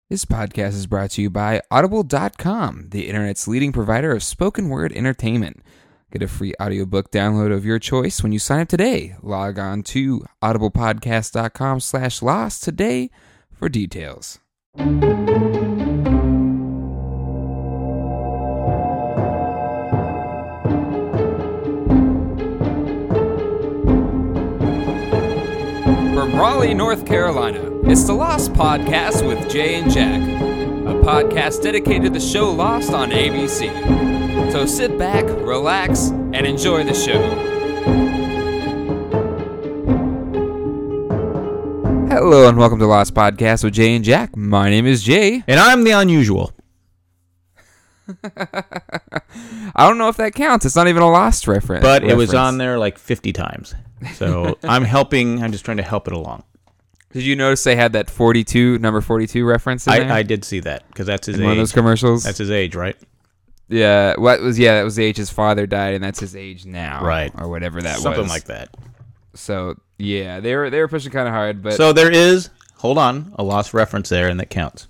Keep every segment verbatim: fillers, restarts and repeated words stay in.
This podcast is brought to you by Audible dot com, the internet's leading provider of spoken word entertainment. Get a free audiobook download of your choice when you sign up today. Log on to audiblepodcast dot com slash lost today for details. From Raleigh, North Carolina, it's the Lost Podcast with Jay and Jack, a podcast dedicated to the show Lost on A B C. So sit back, relax, and enjoy the show. Hello and welcome to Lost Podcast with Jay and Jack. My name is Jay. And I'm the unusual. I don't know if that counts. It's not even a Lost reference. But reference. it was on there like fifty times. So I'm helping. I'm just trying to help it along. Did you notice they had that forty-two, number forty-two reference in there? I, I did see that because that's his in age. one of those commercials? That's his age, right? Yeah, what was yeah, that was the age his father died, and that's his age now, Right. or whatever that Something was. like that. So yeah, they were they were pushing kind of hard, but So there is, hold on, a lost reference there, and that counts.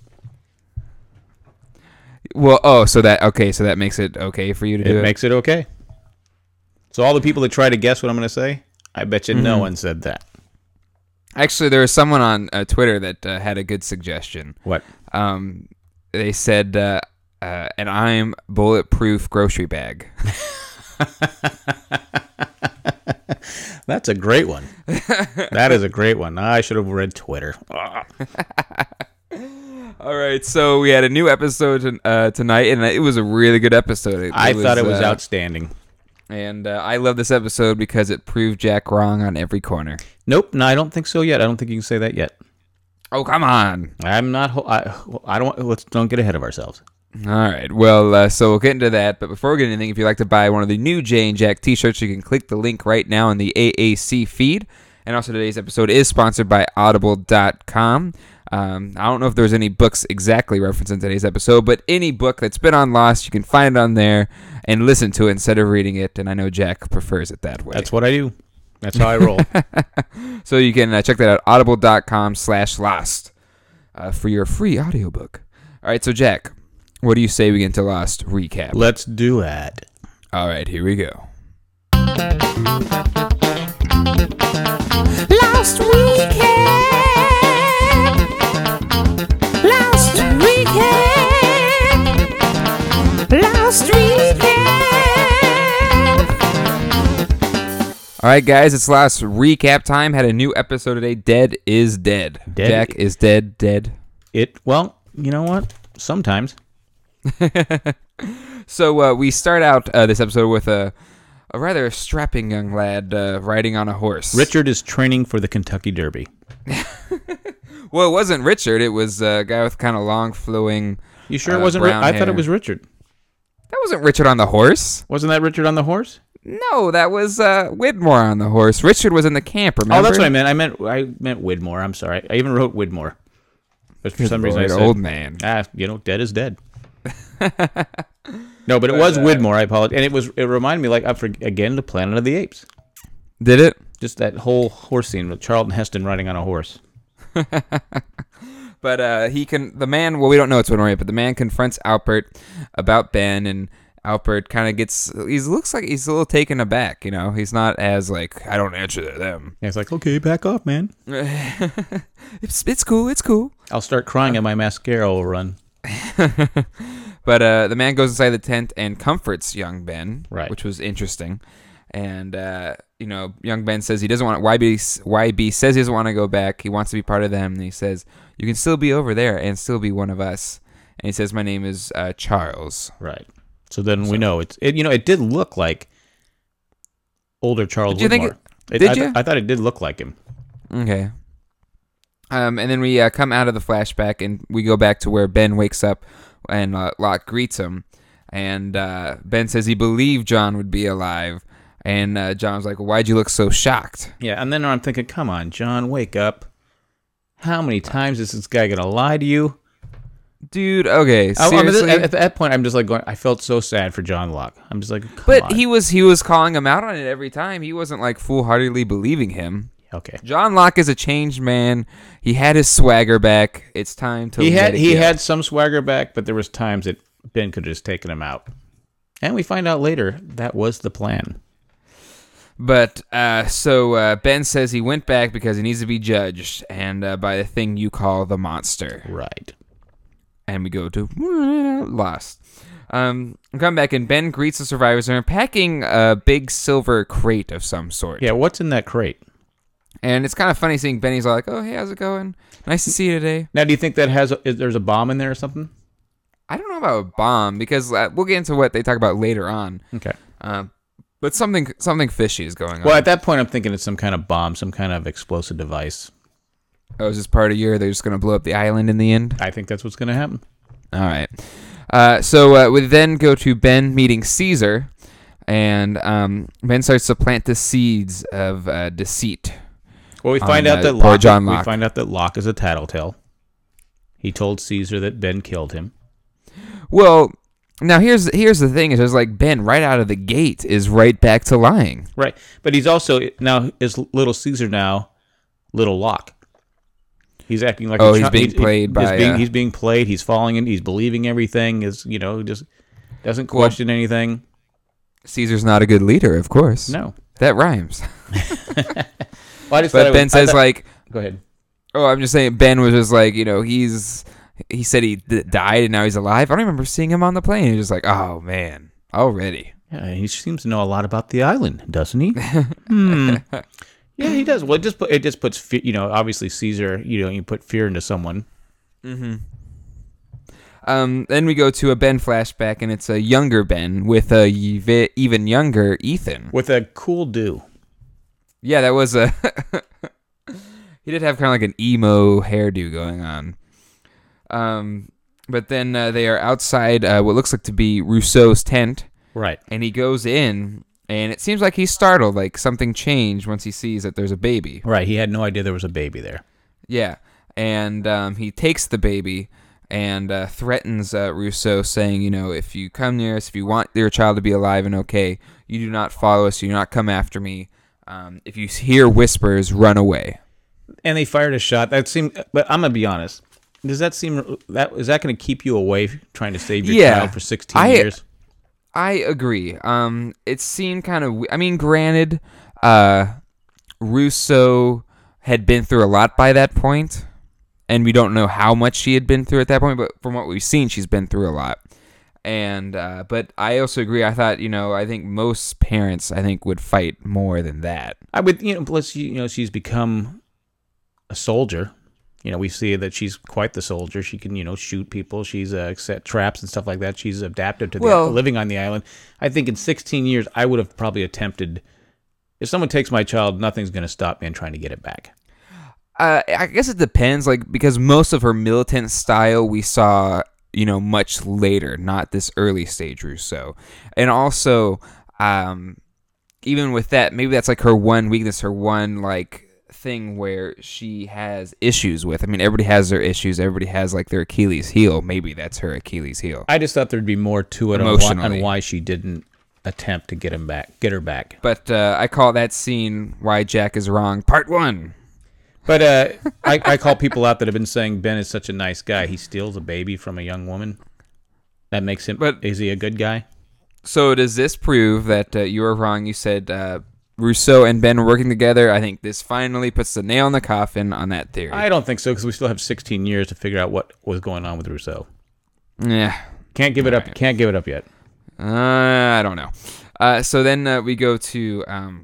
well, oh, so that okay, so that makes it okay for you to It do it. makes it okay. So all the people that try to guess what I'm going to say, I bet you no Mhm. one said that. Actually, there was someone on uh, Twitter that uh, had a good suggestion. What? Um, they said, uh, uh, "And I'm bulletproof grocery bag." That's a great one. That is a great one. I should have read Twitter. All right, so we had a new episode uh, tonight, and it was a really good episode. It, I it thought it was uh, outstanding. And uh, I love this episode because it proved Jack wrong on every corner. Nope, no, I don't think so yet. I don't think you can say that yet. Oh, come on. I'm not. ho- I, I don't. Let's don't get ahead of ourselves. All right. Well, uh, so we'll get into that. But before we get anything, if you'd like to buy one of the new Jay and Jack t-shirts, you can click the link right now in the A A C feed. And also today's episode is sponsored by Audible dot com. Um, I don't know if there's any books exactly referenced in today's episode, but any book that's been on Lost, you can find it on there and listen to it instead of reading it. And I know Jack prefers it that way. That's what I do. That's how I roll. So you can uh, check that out, audible dot com slash lost uh, for your free audiobook. All right, so Jack, what do you say we get into Lost recap? Let's do it. All right, here we go. Lost recap. Lost recap. Lost recap. All right, guys, it's Lost recap time. Had a new episode today. Dead is dead. Dead Jack i- is dead. Dead. It. Well, you know what? Sometimes. So uh, we start out uh, this episode with a a rather strapping young lad uh, riding on a horse. Richard is training for the Kentucky Derby. Well, it wasn't Richard. It was a guy with kind of long, flowing. You sure Uh, it wasn't? Ri- brown I thought hair. it was Richard. That wasn't Richard on the horse. Wasn't that Richard on the horse? No, that was uh, Widmore on the horse. Richard was in the camp, remember? Oh, that's what I meant. I meant I meant Widmore. I'm sorry. I even wrote Widmore. But for some reason I Right, said, old man. ah, you know, dead is dead. No, but it was Widmore. I apologize. And it was. It reminded me, like, I forg- again, the Planet of the Apes. Did it? Just that whole horse scene with Charlton Heston riding on a horse. But uh, he can. The man. Well, we don't know it's Widmore yet, but the man confronts Alpert about Ben, and Alpert kind of gets. He looks like he's a little taken aback. You know, he's not as like I don't answer to them. And it's like, okay, back off, man. it's it's cool. It's cool. I'll start crying and my mascara will run. But uh, the man goes inside the tent and comforts young Ben, Right. which was interesting. And, uh, you know, young Ben says he doesn't want Y B, Y B says he doesn't want to go back. He wants to be part of them. And he says, you can still be over there and still be one of us. And he says, my name is uh, Charles. Right. So then we know it's. It, you know, it did look like older Charles Did you think Widmore. it- It- did I, you? I thought it did look like him. Okay. Um, and then we uh, come out of the flashback and we go back to where Ben wakes up and uh, Locke greets him. And uh, Ben says he believed John would be alive. And uh, John's like, well, why'd you look so shocked? Yeah, and then I'm thinking, come on, John, wake up. How many times is this guy gonna lie to you? Dude, okay, I- I mean, seriously? at, at that point, I'm just like going. I felt so sad for John Locke. I'm just like, come but on. he was he was calling him out on it every time. He wasn't like foolhardily believing him. Okay. John Locke is a changed man. He had his swagger back. It's time to He let had it he go. had some swagger back, but there was times that Ben could have just taken him out. And we find out later that was the plan. But uh, so uh, Ben says he went back because he needs to be judged, and uh, by the thing you call the monster. Right. And we go to Lost. Um, we come back and Ben greets the survivors and are packing a big silver crate of some sort. Yeah, what's in that crate? And it's kind of funny seeing Benny's like, "Oh, hey, how's it going? Nice to see you today." Now, do you think that has a, is, there's a bomb in there or something? I don't know about a bomb because uh, we'll get into what they talk about later on. Okay. Uh, but something something fishy is going on. Well, at that point, I'm thinking it's some kind of bomb, some kind of explosive device. Oh, is this part of year they're just going to blow up the island in the end? I think that's what's going to happen. All right. Uh, so uh, we then go to Ben meeting Caesar, and um, Ben starts to plant the seeds of uh, deceit. Well, we find on, out uh, that poor Locke, John we Locke. find out that Locke is a tattletale. He told Caesar that Ben killed him. Well, now here's here's the thing: is there's like Ben right out of the gate is right back to lying. Right, but he's also now is little Caesar now, little Locke. He's acting like Oh, a he's ch- being played he's by, being, uh, he's being played. He's falling in. He's believing everything. Is you know just doesn't question anything. Caesar's not a good leader, of course. No, That rhymes. well, I just thought But it Ben was- I says thought- like, Go ahead. "Oh, I'm just saying." Ben was just like, you know, he's he said he d- died and now he's alive. I don't remember seeing him on the plane. He's just like, "Oh man, already." Yeah, he seems to know a lot about the island, doesn't he? hmm. Yeah, he does. Well, it just put, it just puts fe- you know obviously Caesar. You know, you put fear into someone. Mm-hmm. Um, then we go to a Ben flashback, and it's a younger Ben with a y- even younger Ethan. With a cool do. Yeah, that was a. He did have kind of like an emo hairdo going on. Um, but then uh, they are outside uh, what looks like to be Rousseau's tent, Right. and he goes in, and it seems like he's startled, like something changed once he sees that there's a baby. Right. He had no idea there was a baby there. Yeah, and um, he takes the baby and uh, threatens uh, Rousseau, saying, you know, if you come near us, if you want your child to be alive and okay, you do not follow us, you do not come after me. Um, if you hear whispers, run away. And they fired a shot. That seemed, but I'm gonna be honest. Does that seem that is that going to keep you away trying to save your Yeah, child for sixteen I- years? I agree. Um, it seemed kind of. I mean, granted, uh, Rousseau had been through a lot by that point, and we don't know how much she had been through at that point. But from what we've seen, she's been through a lot. And uh, but I also agree. I thought, you know, I think most parents, I think, would fight more than that. I would, you know, plus you know she's become a soldier. You know, we see that she's quite the soldier. She can, you know, shoot people. She's uh, set traps and stuff like that. She's adapted to the, Well- living on the island. I think in sixteen years, I would have probably attempted. If someone takes my child, nothing's going to stop me in trying to get it back. Uh, I guess it depends, like, because most of her militant style we saw, you know, much later, not this early stage Rousseau. And also, um, even with that, maybe that's like her one weakness, her one, like, thing where she has issues with. I mean, everybody has their issues. Everybody has, like, their Achilles heel. Maybe that's her Achilles heel. I just thought there'd be more to it on why, Emotionally. on why she didn't attempt to get him back, get her back. But uh, I call that scene Why Jack is Wrong, part one. But uh, I, I call people out that have been saying Ben is such a nice guy. He steals a baby from a young woman. That makes him. But- is he a good guy? So does this prove that uh, you were wrong? You said uh, Rousseau and Ben were working together. I think this finally puts the nail in the coffin on that theory. I don't think so because we still have sixteen years to figure out what was going on with Rousseau. Yeah. Can't give it up. Can't give it up yet. Uh, I don't know. Uh, so then uh, we go to. Um,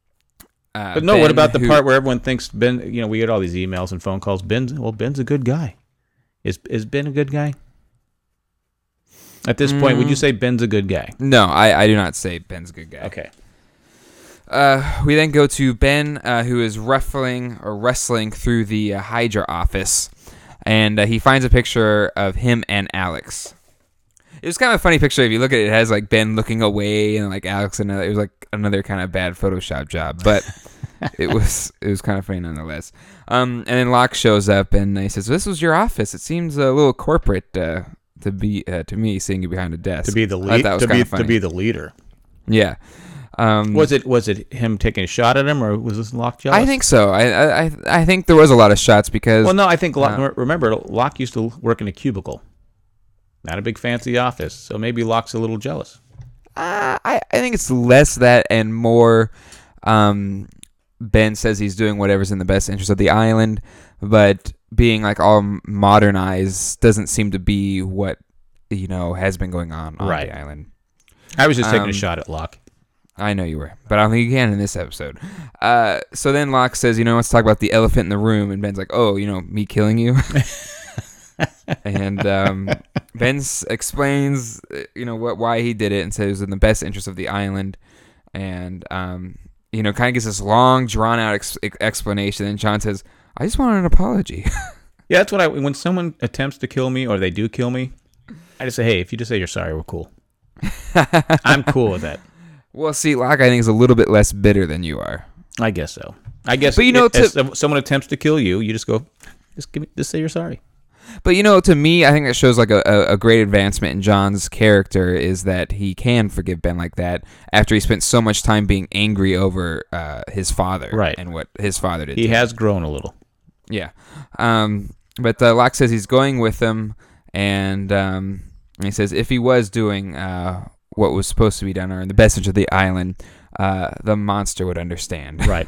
uh, But no, what Ben, about the who- part where everyone thinks Ben? You know, we get all these emails and phone calls. Ben's well, Ben's a good guy. Is is Ben a good guy? At this point, would you say Ben's a good guy? No, I, I do not say Ben's a good guy. Okay. Uh, we then go to Ben, uh, who is ruffling or wrestling through the uh, Hydra office, and uh, he finds a picture of him and Alex. It was kind of a funny picture. If you look at it, it has like Ben looking away and like Alex, and it was like another kind of bad Photoshop job, but it was it was kind of funny nonetheless. Um, and then Locke shows up and he says, "This was your office. It seems a little corporate uh, to be uh, to me, seeing you behind a desk." To be the I thought lead, that was to kind be of funny. to be the leader. Yeah. Um, Was it was it him taking a shot at him, or was this Locke jealous? I think so. I, I I think there was a lot of shots because. Well, no, I think Locke, Uh, remember Locke used to work in a cubicle, not a big fancy office. So maybe Locke's a little jealous. Uh, I, I think it's less that and more um, Ben says he's doing whatever's in the best interest of the island, but being like all modernized doesn't seem to be what, you know, has been going on on Right. the island. I was just taking Um, a shot at Locke. I know you were, but I don't think you can in this episode. Uh, so then Locke says, you know, let's talk about the elephant in the room, and Ben's like, oh, you know, me killing you? And um, Ben s- explains, uh, you know, what why he did it and says it was in the best interest of the island. And, um, you know, kind of gives this long, drawn-out ex- ex- explanation. And John says, I just wanted an apology. Yeah, that's what I. When someone attempts to kill me or they do kill me, I just say, hey, if you just say you're sorry, we're cool. I'm cool with that. Well, see, Locke, I think, is a little bit less bitter than you are. I guess so. I guess, But, you know, if, to- if someone attempts to kill you, you just go, just give me, just say you're sorry. But, you know, to me, I think that shows like a, a, a great advancement in John's character is that he can forgive Ben like that after he spent so much time being angry over uh, his father Right. and what his father did He to him. has grown a little. Yeah. Um, but uh, Locke says he's going with him, and, um, and he says if he was doing uh, what was supposed to be done or in the best interest of the island, uh, the monster would understand. Right.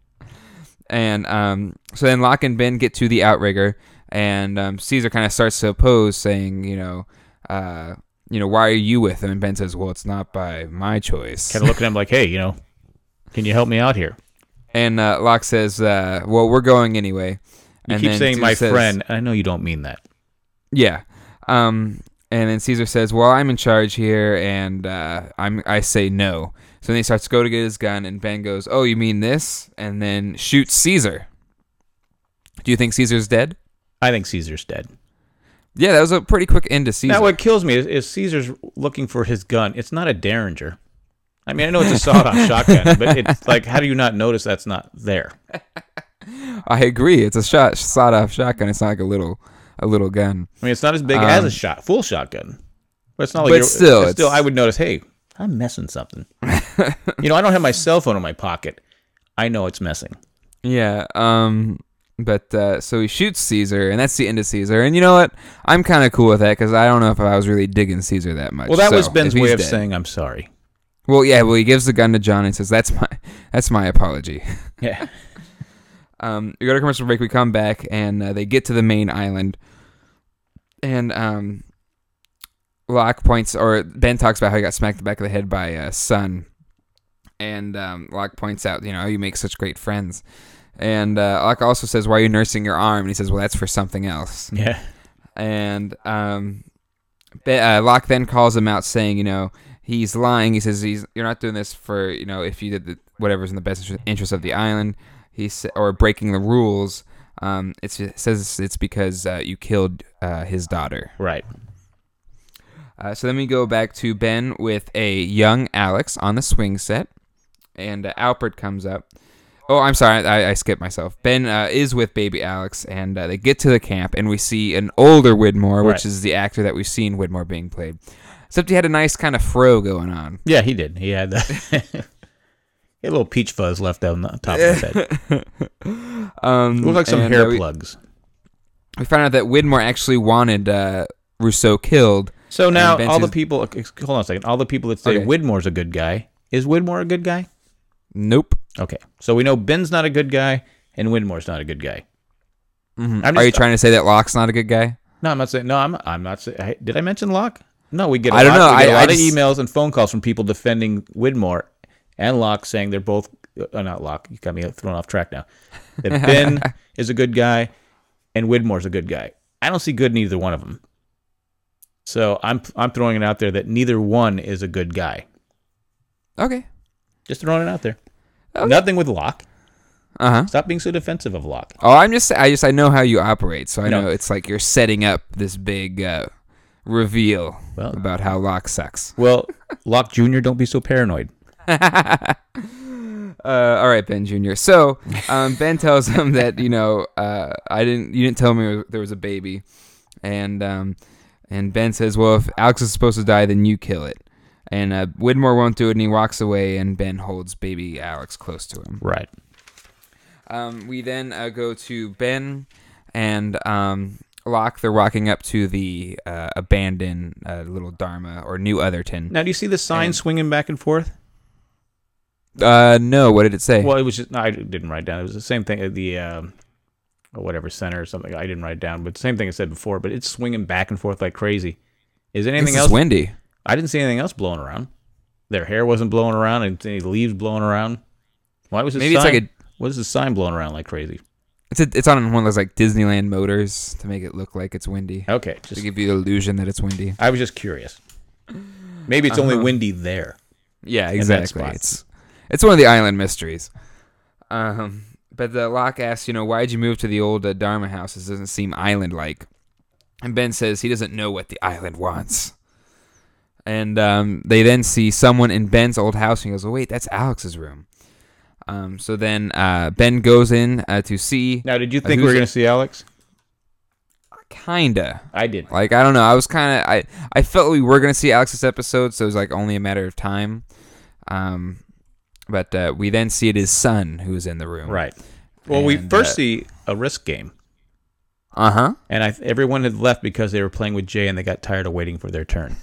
And um, so then Locke and Ben get to the outrigger, and um, Caesar kind of starts to oppose, saying, you know, uh, you know, why are you with him? And Ben says, well, it's not by my choice. Kind of look at him like, hey, you know, can you help me out here? And uh, Locke says, uh, well, we're going anyway. You And keep then saying Caesar my says- friend. I know you don't mean that. Yeah. Um, and then Caesar says, well, I'm in charge here, and uh, I'm, I say no. So then he starts to go to get his gun, and Ben goes, oh, you mean this? And then shoots Caesar. Do you think Caesar's dead? I think Caesar's dead. Yeah, that was a pretty quick end to Caesar. Now, what kills me is, is Caesar's looking for his gun. It's not a Derringer. I mean, I know it's a sawed-off shotgun, but it's like, how do you not notice that's not there? I agree. It's a shot, sawed-off shotgun. It's not like a little, a little gun. I mean, it's not as big Um, as a shot, full shotgun. But it's not like but you're, still, it's still, it's- I would notice, hey, I'm messing something. You know, I don't have my cell phone in my pocket. I know it's messing. Yeah. Um. But uh, so he shoots Caesar, and that's the end of Caesar. And you know what? I'm kind of cool with that because I don't know if I was really digging Caesar that much. Well, that So, was Ben's if he's way of dead- saying I'm sorry. Well, yeah. Well, he gives the gun to John and says, "That's my, that's my apology." Yeah. Um, we go to commercial break. We come back, and uh, they get to the main island, and um, Locke points, or Ben talks about how he got smacked in the back of the head by uh, Sun, and um, Locke points out, you know, you make such great friends, and uh, Locke also says, "Why are you nursing your arm?" And he says, "Well, that's for something else." Yeah. And um, Be- uh, Locke then calls him out, saying, you know, he's lying. He says, "He's you're not doing this for, you know, if you did the, whatever's in the best inter- interest of the island." He sa- or breaking the rules. Um, it's, it says it's because uh, you killed uh, his daughter. Right. Uh, so then we go back to Ben with a young Alex on the swing set, and uh, Alpert comes up. Oh, I'm sorry, I, I skipped myself. Ben uh, is with baby Alex, and uh, they get to the camp, and we see an older Widmore, which Right. is the actor that we've seen Widmore being played. Except he had a nice kind of fro going on. Yeah, he did. He had, uh, he had a little peach fuzz left on the top of his head. Um, It looked like some and, hair uh, we, plugs. we found out that Widmore actually wanted uh, Rousseau killed. So now, Ben all the says- people, hold on a second, all the people that say Okay. Widmore's a good guy, is Widmore a good guy? Nope. Okay. So we know Ben's not a good guy, and Widmore's not a good guy. Mhm. I'm Are you just- trying to say that Locke's not a good guy? No, I'm not saying, no, I'm, I'm not saying, I- did I mention Locke? No, we get a I don't lot, know. we get a I- I lot of just- emails and phone calls from people defending Widmore and Locke, saying they're both, uh, not Locke, you got me thrown off track now, that Ben is a good guy and Widmore's a good guy. I don't see good in either one of them. So I'm I'm throwing it out there that neither one is a good guy. Okay. Just throwing it out there. Okay. Nothing with Locke. Uh huh. Stop being so defensive of Locke. Oh, I'm just, I just, I know how you operate, so I No. know it's like you're setting up this big uh, reveal Well- about how Locke sucks. Well, Locke Junior, don't be so paranoid. Uh, all right, Ben Junior So um, Ben tells him that you know uh, I didn't, you didn't tell me there was a baby, and um, and Ben says, well, if Alex is supposed to die, then you kill it. And uh, Widmore won't do it, and he walks away, and Ben holds baby Alex close to him. Right. Um, we then uh, go to Ben and um, Locke. They're walking up to the uh, abandoned uh, little Dharma, or New Otherton. Now, do you see the sign And- swinging back and forth? Uh, no, what did it say? Well, it was just, no, I didn't write down. It was the same thing at the, um, or whatever, center or something. I didn't write down, but the same thing I said before, but it's swinging back and forth like crazy. Is anything This else? is windy. I didn't see anything else blowing around. Their hair wasn't blowing around, and any leaves blowing around. Why was this Maybe sign? it's like a What is the sign blowing around like crazy? It's a, it's on one of those like Disneyland motors to make it look like it's windy. Okay, To just give you the illusion that it's windy. I was just curious. Maybe it's only Uh-huh. windy there. Yeah, that exactly. spot. It's it's one of the island mysteries. Um, but the Locke asks, you know, why'd you move to the old uh, Dharma house? This doesn't seem island-like. And Ben says he doesn't know what the island wants. And um, they then see someone in Ben's old house, and he goes, oh, wait, that's Alex's room. Um, so then uh, Ben goes in uh, to see. Now, did you Uh, think we who's were it? going to see Alex? Kinda. I did. Like, I don't know. I was kind of, I, I felt we were going to see Alex this episode, so it was like only a matter of time. Um, but uh, we then see it his son who's in the room. Right. Well, we And, first uh, see a Risk game, Uh huh. and I, everyone had left because they were playing with Jay, and they got tired of waiting for their turn.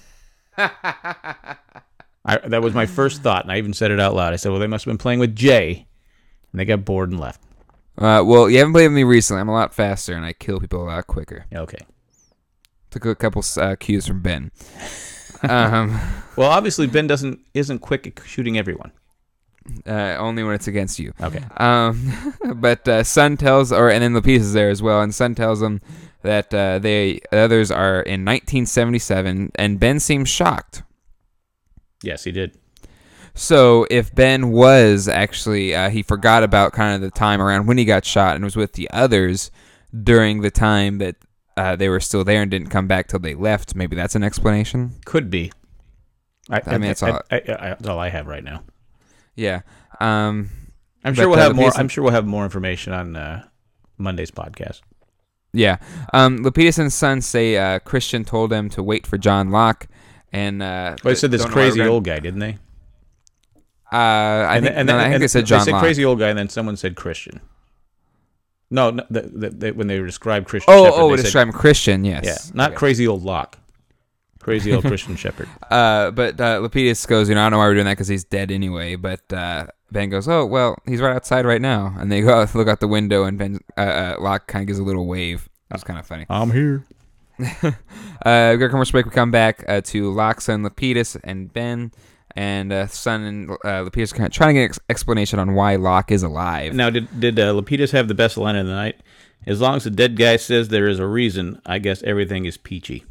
I, that was my first thought, and I even said it out loud. I said, well, they must have been playing with Jay, and they got bored and left. Uh, well, you haven't played with me recently. I'm a lot faster, and I kill people a lot quicker. Okay. Took a couple uh, cues from Ben. um, Well, obviously, Ben doesn't isn't quick at shooting everyone. uh, only when it's against you. Okay. Um, but uh, Sun tells, or and then Lapidus is there as well, and Sun tells them that uh, they others are in nineteen seventy-seven, and Ben seems shocked. Yes, he did. So if Ben was actually, uh, he forgot about kind of the time around when he got shot and was with the others during the time that uh, they were still there and didn't come back till they left, maybe that's an explanation. Could be. I, I mean, that's I, all- I, I, I, that's all I have right now. Yeah. Um, I'm sure But, we'll uh, have more. Lapidus- I'm sure we'll have more information on uh, Monday's podcast. yeah. Um, Lapidus and Son say uh, Christian told them to wait for John Locke. And uh, Well, they said this don't know why we're crazy gonna- old guy, didn't they? Uh, I And think, then- and no, then- I think and they said John They said Locke. crazy old guy, and then someone said Christian. No, no the, the, the, when they described Christian Oh, Shepherd, oh, they to said, describe Christian, yes. yeah, not Okay. crazy old Locke. Crazy old Christian Shepherd. Uh, but uh, Lapidus goes, you know, I don't know why we're doing that because he's dead anyway. But uh, Ben goes, oh, well, he's right outside right now. And they go out, look out the window, and Ben uh, uh, Locke kind of gives a little wave. It's kind of funny. I'm here. Uh, we got a commercial break. We come back uh, to Locke, Son, Lapidus, and Ben. And uh, Son and uh, Lapidus are kind of trying to get an ex- explanation on why Locke is alive. Now, did did uh, Lapidus have the best line of the night? As long as the dead guy says there is a reason, I guess everything is peachy.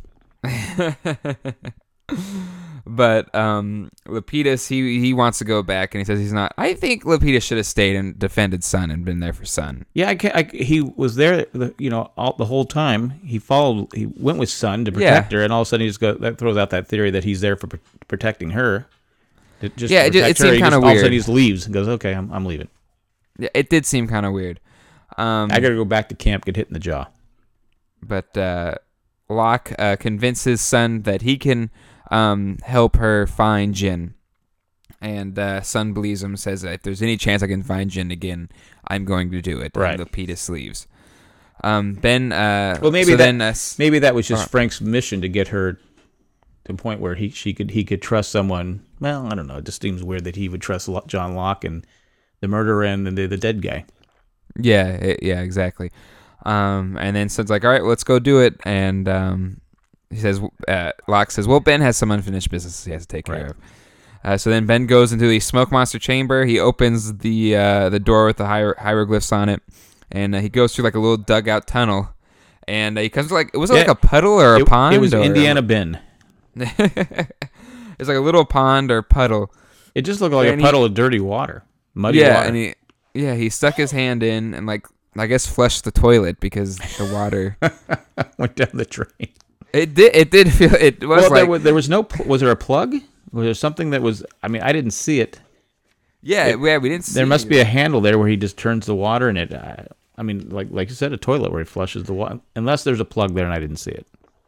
But um, Lapidus, he he wants to go back, and he says he's not. I think Lapidus should have stayed and defended Son and been there for Son. Yeah, I, can't, I he was there, the- you know, all, the whole time. He followed. He went with Son to protect her, and all of a sudden he just go, that throws out that theory that he's there for pr- protecting her. To just Yeah, to it ju- it protect her. seemed He kinda just- All of a weird. sudden he just leaves and goes, "Okay, I'm I'm leaving. Yeah, it did seem kind of weird. Um, I got to go back to camp, get hit in the jaw." but uh, Locke uh, convinces Son that he can um, help her find Jin. And uh, Son believes him, says that if there's any chance I can find Jin again, I'm going to do it. Right. And Lapidus leaves. Um, Ben. Uh, Well, maybe so that then, uh, s- maybe that was just uh, Frank's mission to get her to a point where he she could he could trust someone. Well, I don't know. It just seems weird that he would trust Lo- John Locke and the murderer and the the dead guy. Yeah, it, yeah, exactly. Um, and then Son's like, all right, let's go do it. And um, he says, uh, Locke says, well, Ben has some unfinished business he has to take care Right. of. Uh, so then Ben goes into the smoke monster chamber. He opens the uh, the door with the hier- hieroglyphs on it, and uh, he goes through like a little dugout tunnel. And uh, he comes to like, was it Yeah, like a puddle or a It, pond? it was or- Indiana Bin. It's like a little pond or puddle. It just looked like And a he- puddle of dirty water, muddy yeah, water. and he yeah he stuck his hand in and like I guess flushed the toilet because the water. Went down the drain. It did. It did feel. It was Well, like there, was, there was no. pl- Was there a plug? Was there something that was? I mean, I didn't see it. yeah, it- yeah. We didn't. See There must be a handle there where he just turns the water in it. I, I mean, like like you said, a toilet where he flushes the water. Unless there's a plug there and I didn't see it.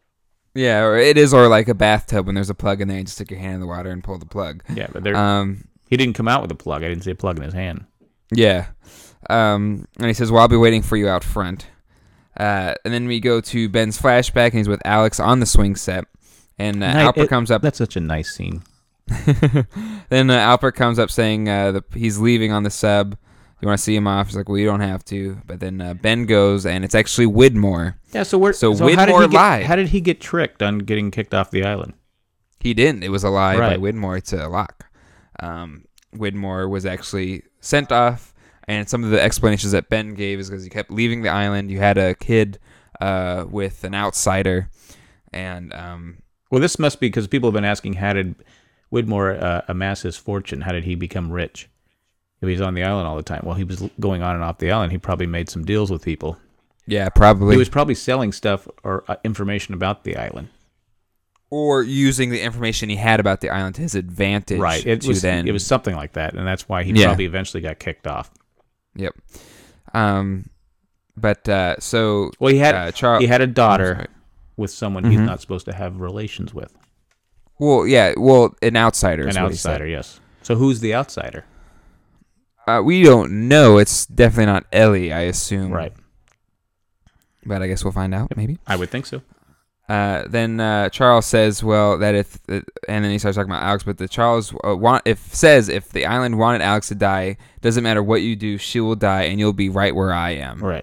Yeah, or it is, or like a bathtub when there's a plug in there, and just stick your hand in the water and pull the plug. Yeah, but there, Um, he didn't come out with a plug. I didn't see a plug in his hand. yeah. Um, and he says, well, I'll be waiting for you out front. Uh, and then we go to Ben's flashback, and he's with Alex on the swing set. And uh, Night- Alper it- comes up. That's such a nice scene. Then uh, Alper comes up saying uh, the, he's leaving on the sub. You want to see him off? He's like, well, you don't have to. But then uh, Ben goes, and it's actually Widmore. Yeah, so we're So how did Widmore he get, lied. How did he get tricked on getting kicked off the island? He didn't. It was a lie Right. by Widmore to Locke. Um, Widmore was actually sent off, and some of the explanations that Ben gave is because he kept leaving the island. You had a kid uh, with an outsider, and um, Well, this must be because people have been asking, how did Widmore uh, amass his fortune? How did he become rich? If he's on the island all the time. Well, he was going on and off the island. He probably made some deals with people. yeah, probably. He was probably selling stuff or uh, information about the island. or using the information he had about the island to his advantage. Right. It to was, then. it was something like that, and that's why he Yeah. probably eventually got kicked off. Yep. Um, but uh, so Well, he had uh, Charles. he had a I'm daughter sorry. with someone he's Mhm. not supposed to have relations with. Well, yeah. Well, an outsider. is An what he said. outsider, yes. So who's the outsider? Uh, we don't know. It's definitely not Ellie, I assume. Right. But I guess we'll find out, maybe. I would think so. Uh, then uh, Charles says, "Well, that if," and then he starts talking about Alex. But the Charles uh, want if says if the island wanted Alex to die, doesn't matter what you do, she will die, and you'll be right where I am. Right.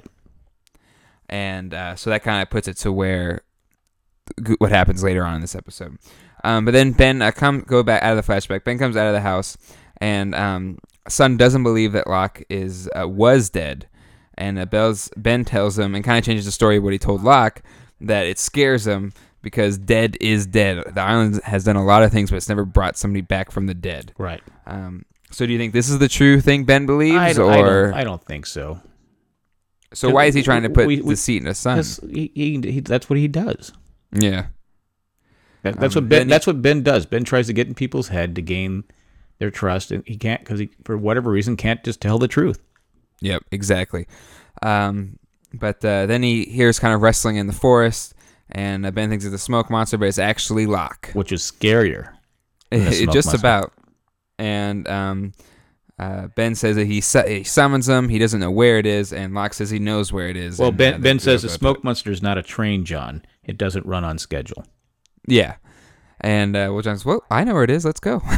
And uh, so that kind of puts it to where g- what happens later on in this episode. Um, but then Ben uh, come go back out of the flashback. Ben comes out of the house, and um, Son doesn't believe that Locke is uh, was dead. And uh, Bell's, Ben tells him and kind of changes the story of what he told Locke, that it scares him because dead is dead. The island has done a lot of things, but it's never brought somebody back from the dead. Right. Um, so do you think this is the true thing Ben believes, I don't, I or don't, I don't think so. so why is he trying to put We- we- deceit in his son? Because he, he, he, that's what he does. Yeah. That, that's Um, what Ben. then he- That's what Ben does. Ben tries to get in people's head to gain their trust, and he can't because he, for whatever reason, can't just tell the truth. Yep, exactly. Um, but uh, then he hears kind of wrestling in the forest, and uh, Ben thinks it's a smoke monster, but it's actually Locke. Which is scarier. than a It, smoke just monster. about. And um, uh, Ben says that he, su- he summons him. He doesn't know where it is, and Locke says he knows where it is. Well, and, uh, Ben they Ben go says the go to smoke it. monster is not a train, John. It doesn't run on schedule. Yeah. And uh, well, John says, well, I know where it is. Let's go.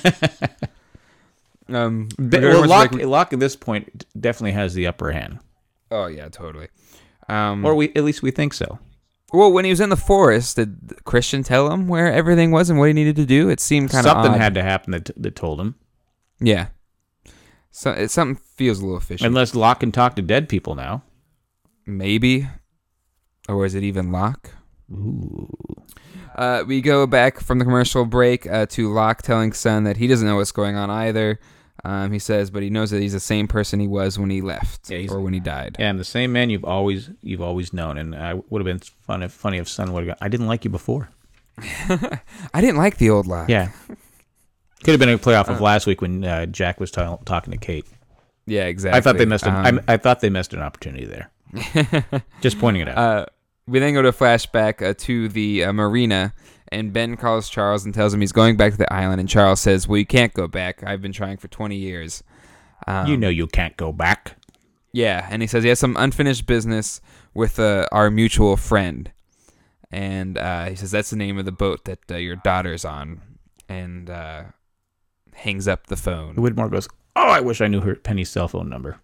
um, Ben, very well, much Locke, like- Locke at this point definitely has the upper hand, oh yeah, totally. Um, or we at least we think so. well, when he was in the forest, did Christian tell him where everything was and what he needed to do? It seemed kind of Something odd. had to happen that, that told him. Yeah. So it, something feels a little fishy. Unless Locke can talk to dead people now. Maybe. Or is it even Locke? Ooh. Uh, we go back from the commercial break uh, to Locke telling Son that he doesn't know what's going on either. Um, he says, but he knows that he's the same person he was when he left Yeah, he's- or when he died. Yeah, I'm the same man you've always you've always known, and I would have been fun if funny if Son would have gone, I didn't like you before. I didn't like the old Locke. Yeah, could have been a playoff of last week when uh, Jack was ta- talking to Kate. Yeah, exactly. I thought they missed. An, Um, I, I thought they missed an opportunity there. Just pointing it out. Uh, we then go to a flashback uh, to the uh, marina, and Ben calls Charles and tells him he's going back to the island. And Charles says, well, you can't go back. I've been trying for twenty years. Um, you know you can't go back. Yeah, and he says he has some unfinished business with uh, our mutual friend. And uh, he says that's the name of the boat that uh, your daughter's on. And uh, hangs up the phone. Widmore goes, oh, I wish I knew her Penny's cell phone number,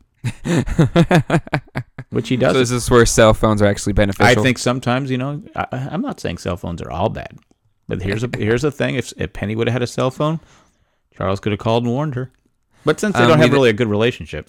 which he does. So is this where cell phones are actually I beneficial? think sometimes, you know, I, I'm not saying cell phones are all bad, but here's a here's the thing: if, if Penny would have had a cell phone, Charles could have called and warned her. But since they Um, don't we have th- really a good relationship,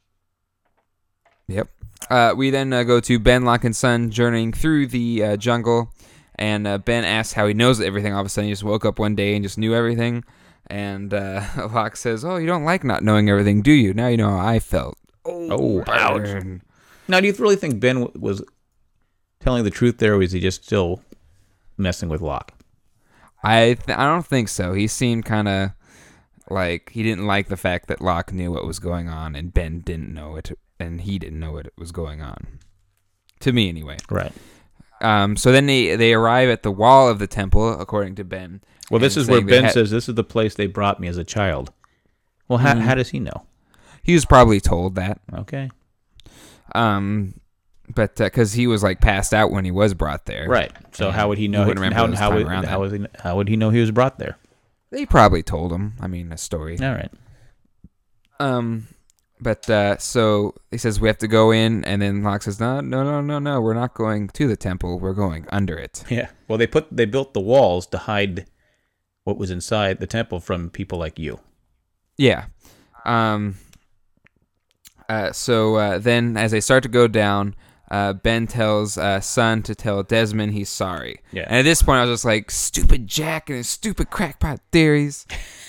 Yep. Uh, we then uh, go to Ben, Locke, and Son journeying through the uh, jungle, and uh, Ben asks how he knows everything. All of a sudden, he just woke up one day and just knew everything. And uh, Locke says, "Oh, you don't like not knowing everything, do you? Now you know how I felt." Oh, ouch. burn. now do you really think Ben w- was telling the truth there, or was he just still messing with Locke? I th- I don't think so. He seemed kind of like he didn't like the fact that Locke knew what was going on, and Ben didn't know it, and he didn't know what was going on. To me, anyway. Right. Um, so then they, they arrive at the wall of the temple, according to Ben. Well, this and is where saying they Ben had- says, this is the place they brought me as a child. Well, how, Mhm. how does he know? He was probably told that. Okay. Um, but because he was like passed out when he was brought there. Right. So And how would he know? wouldn't remember how, this how, time would, around how, then. would he, how would he know he was brought there? They probably told him. I mean, a story. All right. Um, but uh, so he says we have to go in, and then Locke says, "No, no, no, no, no. We're not going to the temple. We're going under it." Yeah. Well, they put they built the walls to hide what was inside the temple from people like you. Yeah. Um. Uh. So uh, then, as they start to go down, uh, Ben tells uh, Son to tell Desmond he's sorry. Yeah. And at this point, I was just like, "Stupid Jack and his stupid crackpot theories."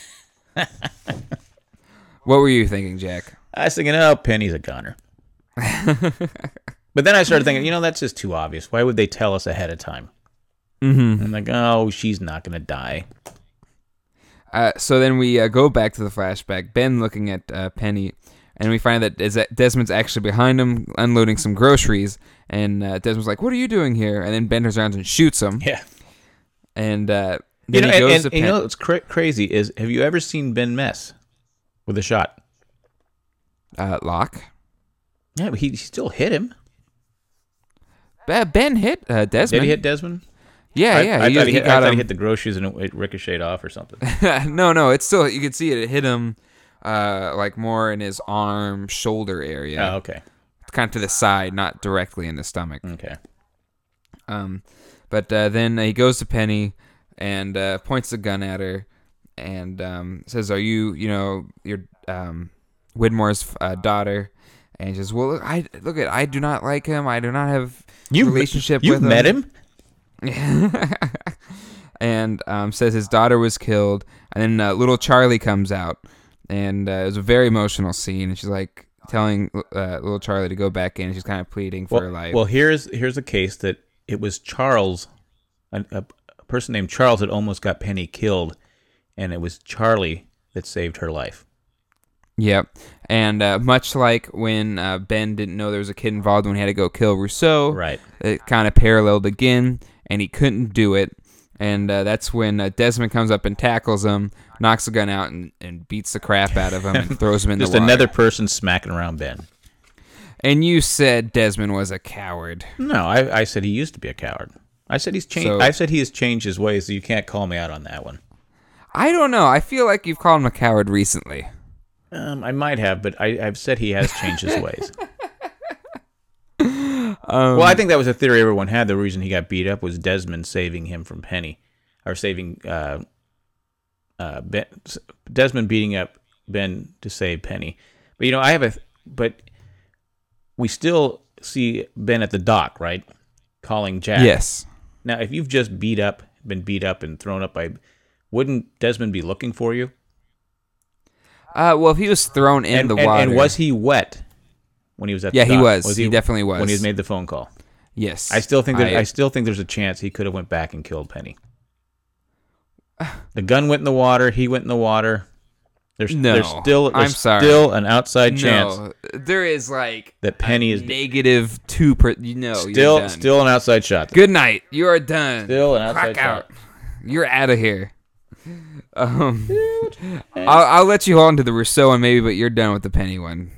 What were you thinking, Jack? I was thinking, oh, Penny's a goner. But then I started thinking, you know, that's just too obvious. Why would they tell us ahead of time? Mm-hmm. I'm like, oh, she's not going to die. Uh, so then we uh, go back to the flashback. Ben looking at uh, Penny, and we find that Des- Desmond's actually behind him, unloading some groceries. And uh, Desmond's like, "What are you doing here?" And then Ben turns around and shoots him. Yeah. And uh, You then know, he and, goes and, to and you Penny. know what's cra- crazy is, have you ever seen Ben mess with a shot? Uh, Locke. Yeah, but he, he still hit him. Uh, Ben hit uh, Desmond. Did he hit Desmond? Yeah, I, yeah. I, he, thought, he, he hit, I got thought he him. hit the groceries and it, it ricocheted off or something. no, no. It's still you can see it. It hit him, uh, like more in his arm, shoulder area. Oh, okay. Kind of to the side, not directly in the stomach. Okay. Um, but uh, then he goes to Penny and uh, points the gun at her and um, says, "Are you, you know, your um, Widmore's uh, daughter?" And she says, "Well, look, I look at. I do not like him. I do not have You relationship you with him." met him? And um, says his daughter was killed. And then uh, little Charlie comes out, and uh, it was a very emotional scene. And she's like telling uh, little Charlie to go back in. She's kind of pleading for Well, her life. well, here's here's a case that it was Charles, a, a, a person named Charles that almost got Penny killed, and it was Charlie that saved her life. Yep. And uh, much like when uh, Ben didn't know there was a kid involved when he had to go kill Rousseau, Right. it kind of paralleled again, and he couldn't do it. And uh, that's when uh, Desmond comes up and tackles him, knocks the gun out, and, and beats the crap out of him and throws him in Just the water. another person smacking around Ben. And you said Desmond was a coward. No, I, I said he used to be a coward. I said he's changed. So- I said he has changed his ways. So you can't call me out on that one. I don't know. I feel like you've called him a coward recently. Um, I might have, but I, I've said he has changed his ways. Um, Well, I think that was a theory everyone had. The reason he got beat up was Desmond saving him from Penny, or saving uh, uh, Ben, Desmond beating up Ben to save Penny. But you know, I have a. But we still see Ben at the dock, right? Calling Jack. Yes. Now, if you've just beat up, been beat up and thrown up by, wouldn't Desmond be looking for you? Uh, well, if he was thrown in and, the and, water. and was he wet when he was at Yeah, the he dock? was. He definitely was. When he made the phone call. Yes. I still think that I- I, still think there's a chance he could have went back and killed Penny. The gun went in the water. He went in the water. There's No, there's still there's I'm sorry. still an outside chance No, there is like that Penny is negative two per. You know, still you're done. still an outside shot. Good night. You are done. Still an outside Crack out. shot. You're out of here. Um, I'll, I'll let you hold on to the Rousseau one maybe, but you're done with the Penny one.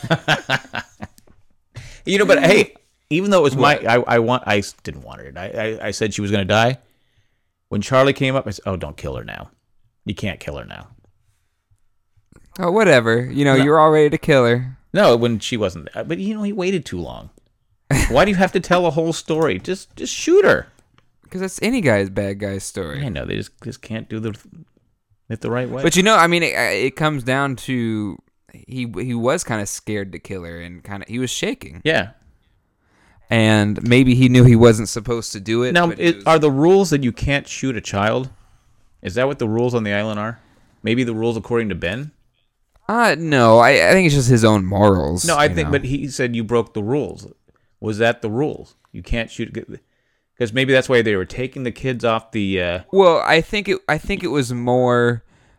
You know, but hey, even though it was my, I, I want, I didn't want her. to die. I, I said she was going to die. When Charlie came up, I said, "Oh, don't kill her now. You can't kill her now." Oh, whatever. You know, No. you're all ready to kill her. No, when she wasn't. But you know, he waited too long. Why do you have to tell a whole story? Just, just shoot her. Because that's any guy's bad guy's story. I know they just, just can't do the it the right way. But you know, I mean, it, it comes down to he he was kind of scared to kill her and kind of he was shaking, yeah. and maybe he knew he wasn't supposed to do it. Now, but he it, was- are the rules that you can't shoot a child? Is that what the rules on the island are? Maybe the rules according to Ben? uh no, I, I think it's just his own morals. No, I you think, know? but he said you broke the rules. Was that the rules? You can't shoot because maybe that's why they were taking the kids off the. Uh, Well, I think it. I think it was more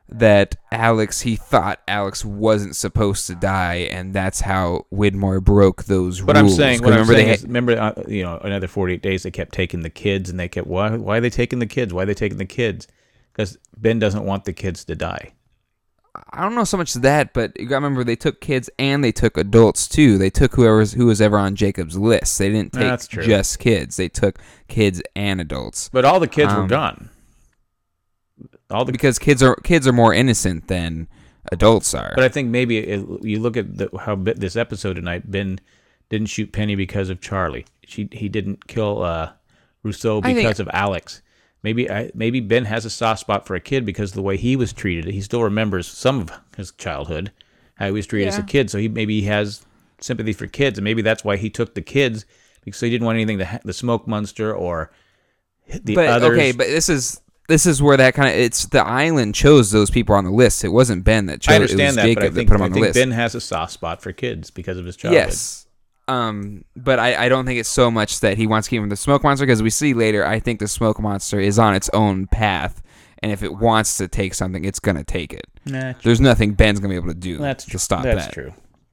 that Alex, he thought Alex wasn't supposed to die, and that's how Widmore broke those But rules. I'm saying, what I'm remember saying they is, remember, uh, you know, another forty-eight days they kept taking the kids, and they kept why? Why are they taking the kids? Why are they taking the kids? Because Ben doesn't want the kids to die. I don't know so much that, but you got to remember they took kids and they took adults too. They took whoever's who was ever on Jacob's list. They didn't take That's true. just kids. They took kids and adults. But all the kids were Um, gone. All the Because kids are kids are more innocent than adults are. But I think maybe it, you look at the, how bit this episode tonight. Ben didn't shoot Penny because of Charlie. She he didn't kill uh, Rousseau I think- because of Alex. Maybe I, maybe Ben has a soft spot for a kid because of the way he was treated. He still remembers some of his childhood, how he was treated as a Yeah. kid. So he maybe he has sympathy for kids, and maybe that's why he took the kids because he didn't want anything to ha- the smoke monster or the but others. okay, but this is this is where that kind of it's the island chose those people on the list. It wasn't Ben that chose. I it was understand that, Jacob but I that think, put him I on the think list. Ben has a soft spot for kids because of his childhood. Yes. Um, but I, I don't think it's so much that he wants to keep him the smoke monster, because we see later, I think the smoke monster is on its own path, and if it wants to take something, it's gonna take it. Nah, There's nothing Ben's gonna be able to do that's to true. stop That's that. true.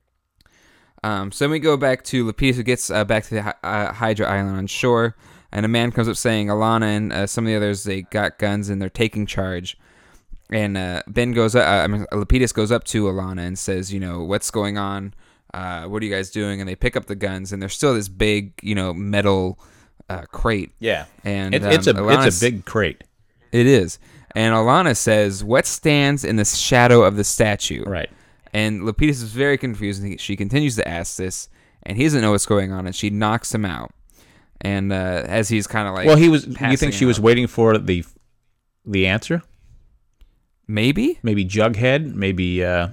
Um, so then we go back to Lapidus, who gets uh, back to the Hy- uh, Hydra Island on shore, and a man comes up saying Alana and uh, some of the others, they got guns and they're taking charge. And uh, Ben goes, uh, I mean, Lapidus goes up to Alana and says, you know, what's going on? Uh, what are you guys doing? And they pick up the guns, and there's still this big, you know, metal uh, crate. Yeah, And it, um, it's a Alana it's a big crate. It is. And Alana says, what stands in the shadow of the statue? Right. And Lapidus is very confused, and he- she continues to ask this, and he doesn't know what's going on, and she knocks him out. And uh, as he's kind of like, Well, he was. You passing think she was out. waiting for the the answer? Maybe? Maybe Jughead. Maybe. Uh,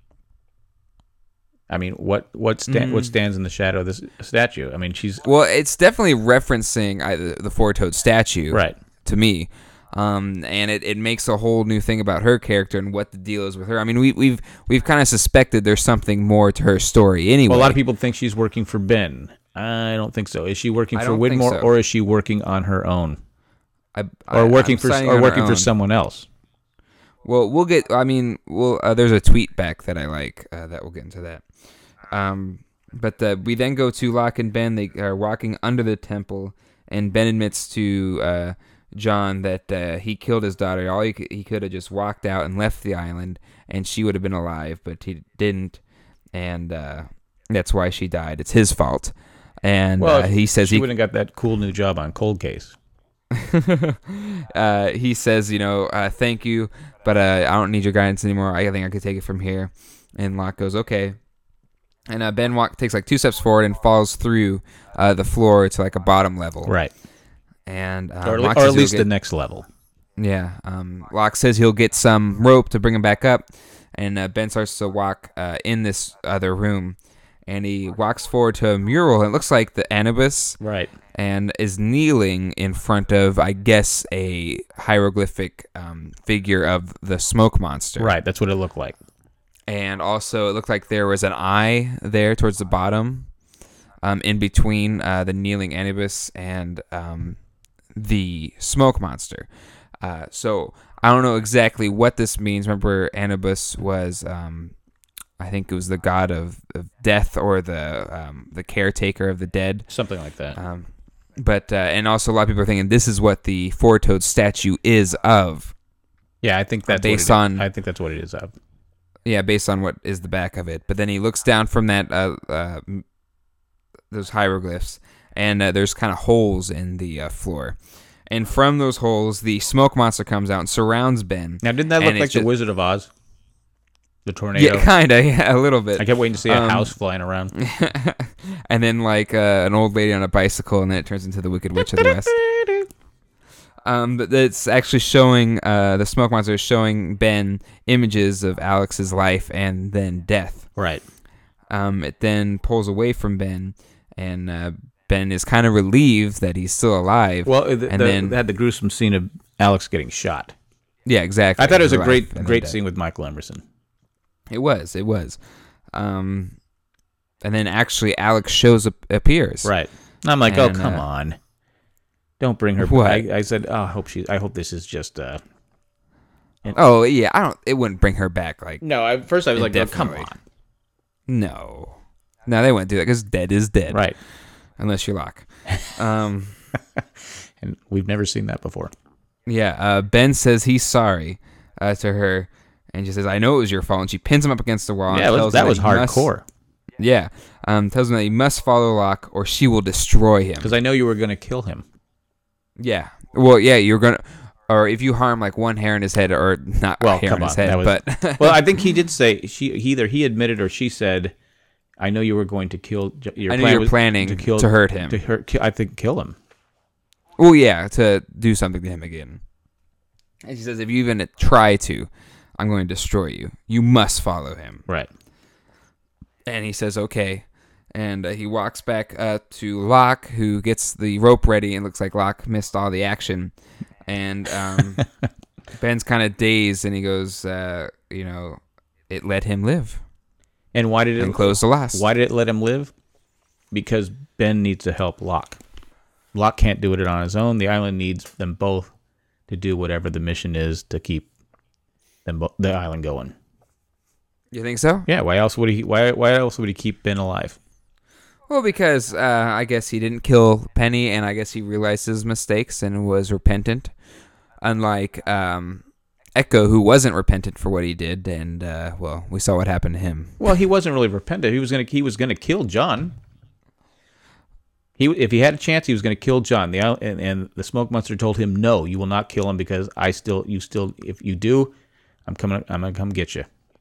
I mean, what what sta- Mm. what stands in the shadow of this statue? I mean, she's Well, it's definitely referencing uh, the, the four-toed statue right. to me. Um, and it, it makes a whole new thing about her character and what the deal is with her. I mean, we, we've we've kind of suspected there's something more to her story anyway. Well, a lot of people think she's working for Ben. I don't think so. Is she working I for don't think Widmore, so. or is she working on her own, I, or I- working I'm for siding or on her working for own. someone else? Well, we'll get. I mean, we'll. Uh, there's a tweet back that I like uh, that we'll get into that. Um, but uh, we then go to Locke and Ben. They are walking under the temple, and Ben admits to uh, John that uh, he killed his daughter. All he could, he could have just walked out and left the island, and she would have been alive, but he didn't, and uh, that's why she died. It's his fault. And Well, uh, he says she he wouldn't have got that cool new job on Cold Case. uh, he says, you know, uh, thank you, but uh, I don't need your guidance anymore. I think I could take it from here. And Locke goes, okay. And uh, Ben walk, takes like two steps forward and falls through uh, the floor to like a bottom level. Right. And uh, Or, Locke or says at he'll least get- the next level. yeah. Um, Locke says he'll get some rope to bring him back up. And uh, Ben starts to walk uh, in this other room. And he walks forward to a mural. It looks like the Anubis. Right. And is kneeling in front of, I guess, a hieroglyphic um, figure of the smoke monster. Right. That's what it looked like. And also, it looked like there was an eye there towards the bottom, um, in between uh, the kneeling Anubis and um, the smoke monster. Uh, so I don't know exactly what this means. Remember, Anubis was, um, I think it was the god of, of death, or the um, the caretaker of the dead. Something like that. Um, but uh, and also a lot of people are thinking this is what the four-toed statue is of. Yeah, I think that's based what it on- is. I think that's what it is of. Yeah, based on what is the back of it. But then he looks down from that uh, uh, m- those hieroglyphs, and uh, there's kind of holes in the uh, floor. And from those holes, the smoke monster comes out and surrounds Ben. Now, didn't that look And like it's the just- Wizard of Oz? The tornado. Yeah, kind of, yeah, a little bit. I kept waiting to see a Um, house flying around. And then like uh, an old lady on a bicycle, and then it turns into the Wicked Witch of the West. Um, but it's actually showing uh, the smoke monster is showing Ben images of Alex's life and then death. Right. Um, it then pulls away from Ben, and uh, Ben is kind of relieved that he's still alive. Well, the, and the, then they had the gruesome scene of Alex getting shot. yeah, exactly. I thought it was a Life great, and then great death. scene with Michael Emerson. It was. It was. Um, and then actually Alex shows up, appears. Right. And I'm like, And, oh, come uh, on. Don't bring her. What? I, I said, oh, I hope she. I hope this is just. Uh, Oh yeah, I don't. It wouldn't bring her back. Like No, at first I was like, oh, come Indefinitely. on. no, no, they wouldn't do that because dead is dead. Right. Unless you lock. Um. And we've never seen that before. Yeah. Uh, Ben says he's sorry uh, to her, and she says, "I know it was your fault." And she pins him up against the wall. and Yeah, it was, tells him that was he must- hardcore. yeah. Um. Tells him that he must follow Locke, or she will destroy him. Because I know you were going to kill him. Yeah. Well, yeah, you're gonna, or if you harm like one hair in his head, or not Well, a hair come in his on, head, that was- but Well, I think he did say, she either he admitted or she said, I know you were going to kill, your I knew plan you were was planning to, kill, to hurt him. To hurt, ki- I think kill him. well, yeah, to do something to him again. And she says, if you even try to, I'm going to destroy you. You must follow him. Right. And he says, okay. And uh, he walks back uh, to Locke, who gets the rope ready, and looks like Locke missed all the action. And um, Ben's kind of dazed, and he goes, uh, you know, it let him live. And why did it And close the last. Why did it let him live? Because Ben needs to help Locke. Locke can't do it on his own. The island needs them both to do whatever the mission is to keep them bo- the island going. You think so? Yeah. Why else would he? Why? Why else would he keep Ben alive? Well, because uh, I guess he didn't kill Penny, and I guess he realized his mistakes and was repentant. Unlike um, Echo, who wasn't repentant for what he did, and uh, well, we saw what happened to him. Well, he wasn't really repentant. He was gonna. He was gonna kill John. He, if he had a chance, he was going to kill John. The isl- and, and the smoke monster told him, "No, you will not kill him because I still, you still, if you do, I'm coming. I'm gonna come get you."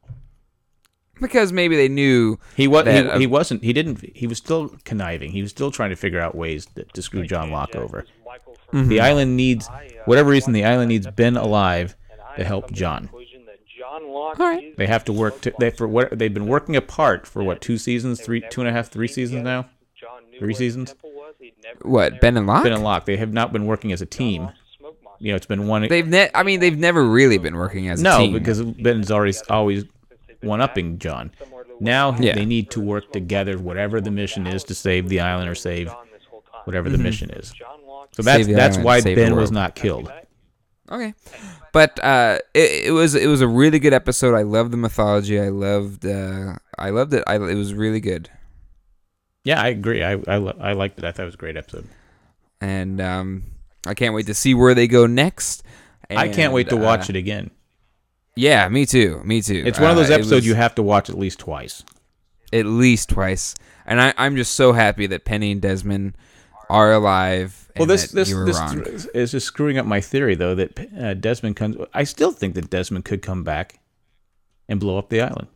Because maybe they knew He was. He, that, uh, he wasn't. He didn't. He was still conniving. He was still trying to figure out ways to, to screw John Locke over. Mm-hmm. The island needs, whatever reason, the island needs Ben alive to help John. All right. They have to work. To, they for what they've been working apart for what two seasons, three, two and a half, three seasons now. Three seasons. What, Ben and Locke? Ben and Locke. They have not been working as a team. You know, it's been one. They've ne- I mean, they've never really been working as a No, team. because Ben's always always one-upping John. Now Yeah. they need to work together, whatever the mission is, to save the island or save whatever the mission is. So that's Save the that's island, why save the Ben was world. not killed. Okay, but uh, it, it was it was a really good episode. I loved the mythology. I loved uh, I loved it. I, it was really good. Yeah, I agree. I I, lo- I liked it. I thought it was a great episode. And um, I can't wait to see where they go next. I can't wait to And, watch uh, it again. Yeah, me too. Me too. It's one of those Uh, it episodes was you have to watch at least twice. at least twice, and I, I'm just so happy that Penny and Desmond are alive. Well, and this that this you were this wrong. is just screwing up my theory, though, that uh, Desmond comes. I still think that Desmond could come back and blow up the island.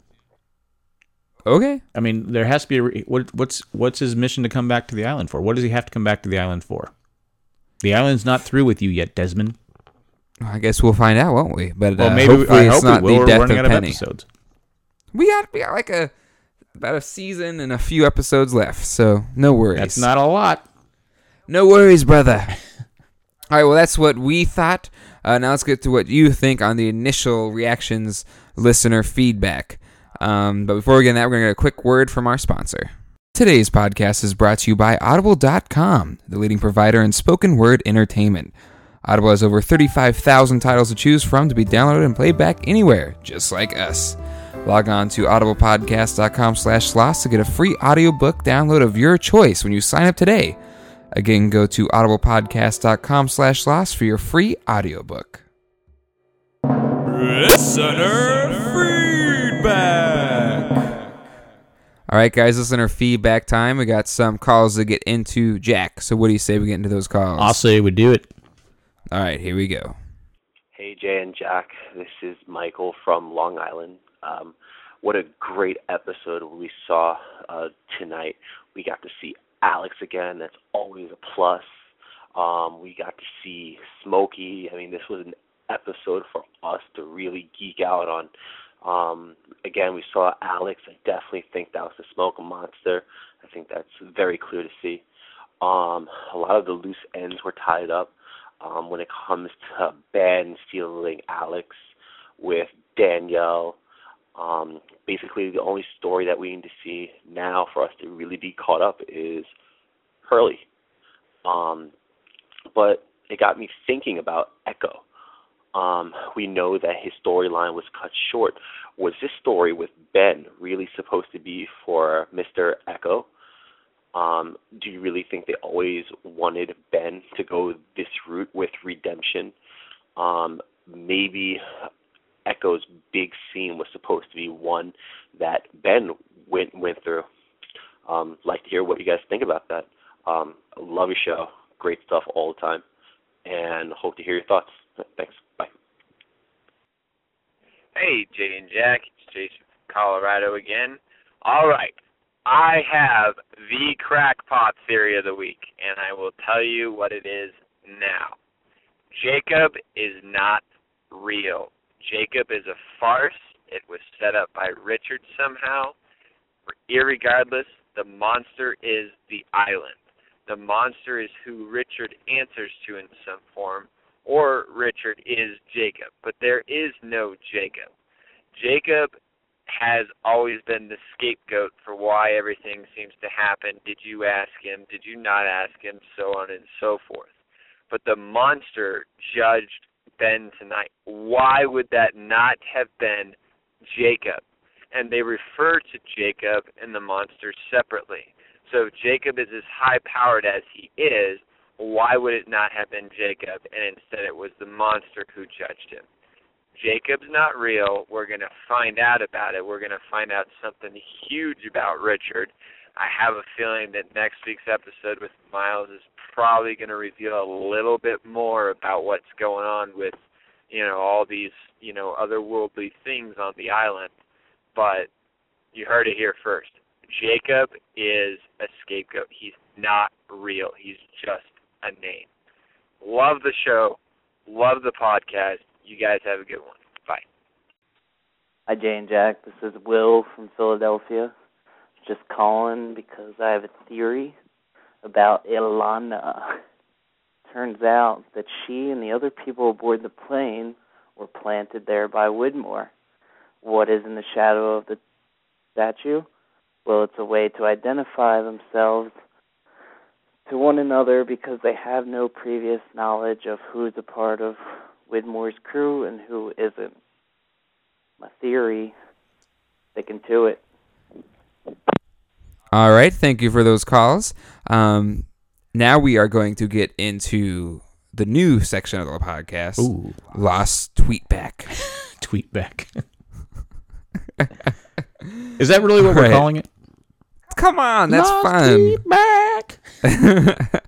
Okay. I mean, there has to be a re- what, what's what's his mission to come back to the island for? What does he have to come back to the island for? The island's not through with you yet, Desmond. I guess we'll find out, won't we? But Well, uh, maybe hopefully I it's hope not we will. the We're death running of out of Penny. episodes. We got we got like a about a season and a few episodes left, so no worries. That's not a lot. No worries, brother. All right, well, that's what we thought. Uh, now let's get to what you think on the initial reactions, listener feedback. Um, but before we get to that, we're going to get a quick word from our sponsor. Today's podcast is brought to you by Audible dot com, the leading provider in spoken word entertainment. Audible has over thirty-five thousand titles to choose from to be downloaded and played back anywhere, just like us. Log on to audiblepodcast dot com slash sloss to get a free audiobook download of your choice when you sign up today. Again, go to audiblepodcast dot com slash sloss for your free audiobook. Listener feedback. All right, guys, listener feedback time. We got some calls to get into. Jack, so what do you say we get into those calls? I'll say we do it. All right, here we go. Hey, Jay and Jack. This is Michael from Long Island. Um, what a great episode we saw uh, tonight. We got to see Alex again. That's always a plus. Um, we got to see Smokey. I mean, this was an episode for us to really geek out on. Um, again, we saw Alex. I definitely think that was the Smoke Monster. I think that's very clear to see. Um, a lot of the loose ends were tied up. Um, when it comes to Ben stealing Alex with Danielle, um, basically the only story that we need to see now for us to really be caught up is Hurley. Um, but it got me thinking about Echo. Um, we know that his storyline was cut short. Was this story with Ben really supposed to be for Mister Echo? Um, do you really think they always wanted Ben to go this route with redemption? Um, maybe Echo's big scene was supposed to be one that Ben went went through. Um, like to hear what you guys think about that. Um, love your show. Great stuff all the time. And hope to hear your thoughts. Thanks. Bye. Hey, Jay and Jack. It's Jason from Colorado again. All right. I have the crackpot theory of the week, and I will tell you what it is now. Jacob is not real. Jacob is a farce. It was set up by Richard somehow. Irregardless, the monster is the island. The monster is who Richard answers to in some form, or Richard is Jacob. But there is no Jacob. Jacob has always been the scapegoat for why everything seems to happen. Did you ask him? Did you not ask him? So on and so forth. But the monster judged Ben tonight. Why would that not have been Jacob? And they refer to Jacob and the monster separately. So if Jacob is as high-powered as he is, why would it not have been Jacob, and instead it was the monster who judged him? Jacob's not real. We're going to find out about it. We're going to find out something huge about Richard. I have a feeling that next week's episode with Miles is probably going to reveal a little bit more about what's going on with, you know, all these, you know, otherworldly things on the island. But you heard it here first. Jacob is a scapegoat. He's not real. He's just a name. Love the show. Love the podcast. You guys have a good one. Bye. Hi, Jay and Jack. This is Will from Philadelphia. Just calling because I have a theory about Ilana. Turns out that she and the other people aboard the plane were planted there by Widmore. What is in the shadow of the statue? Well, it's a way to identify themselves to one another because they have no previous knowledge of who's a part of Widmore's crew and who isn't. My theory, sticking to it. All right, thank you for those calls. Um, now we are going to get into the new section of the podcast. Ooh. Lost Tweetback. Tweetback. Is that really what we're Right. calling it? Come on, that's Lost fun. Tweetback.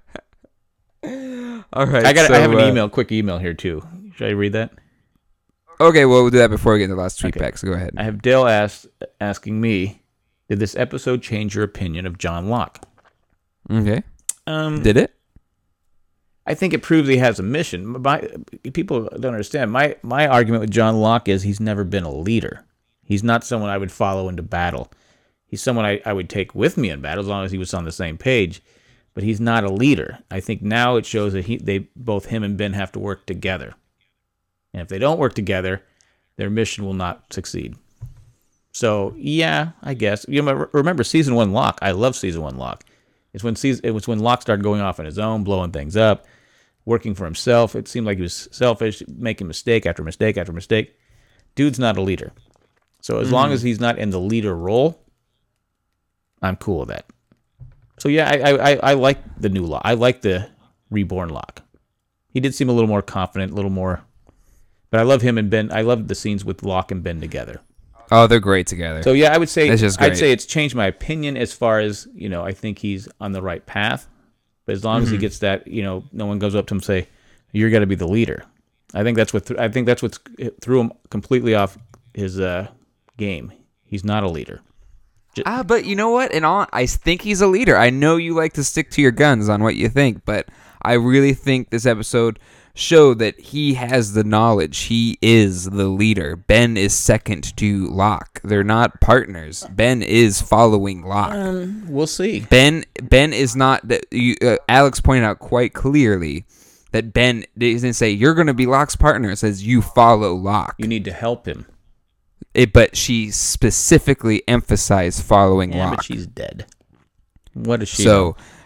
All right. I got. so, I have an uh, email. Quick email here too. Should I read that? Okay, well, we'll do that before we get into the last Okay. Tweetback, so go ahead. I have Dale asked, asking me, did this episode change your opinion of John Locke? Okay. Um, Did it? I think it proves he has a mission. My, people don't understand. My my argument with John Locke is he's never been a leader. He's not someone I would follow into battle. He's someone I, I would take with me in battle as long as he was on the same page. But he's not a leader. I think now it shows that he they both him and Ben have to work together. And if they don't work together, their mission will not succeed. So yeah, I guess you know, remember season one Locke. I love season one Locke. It's when season, it was when Locke started going off on his own, blowing things up, working for himself. It seemed like he was selfish, making mistake after mistake after mistake. Dude's not a leader. So as mm-hmm. long as he's not in the leader role, I'm cool with that. So yeah, I I, I like the new Locke. I like the reborn Locke. He did seem a little more confident, a little more. But I love him and Ben. I love the scenes with Locke and Ben together. Oh, they're great together. So yeah, I would say That's just I'd great. say it's changed my opinion as far as, you know, I think he's on the right path. But as long mm-hmm. as he gets that, you know, no one goes up to him and say, "You're going to be the leader." I think that's what th- I think that's what threw him completely off his uh, game. He's not a leader. Just- ah, but you know what? And all, I think he's a leader. I know you like to stick to your guns on what you think, but I really think this episode showed that he has the knowledge. He is the leader. Ben is second to Locke. They're not partners. Ben is following Locke. Um, we'll see. Ben Ben is not that. You, uh, Alex pointed out quite clearly that Ben didn't say you're going to be Locke's partner. It says you follow Locke. You need to help him. It, but she specifically emphasized following Yeah, Locke. but she's dead. What is she? So, know?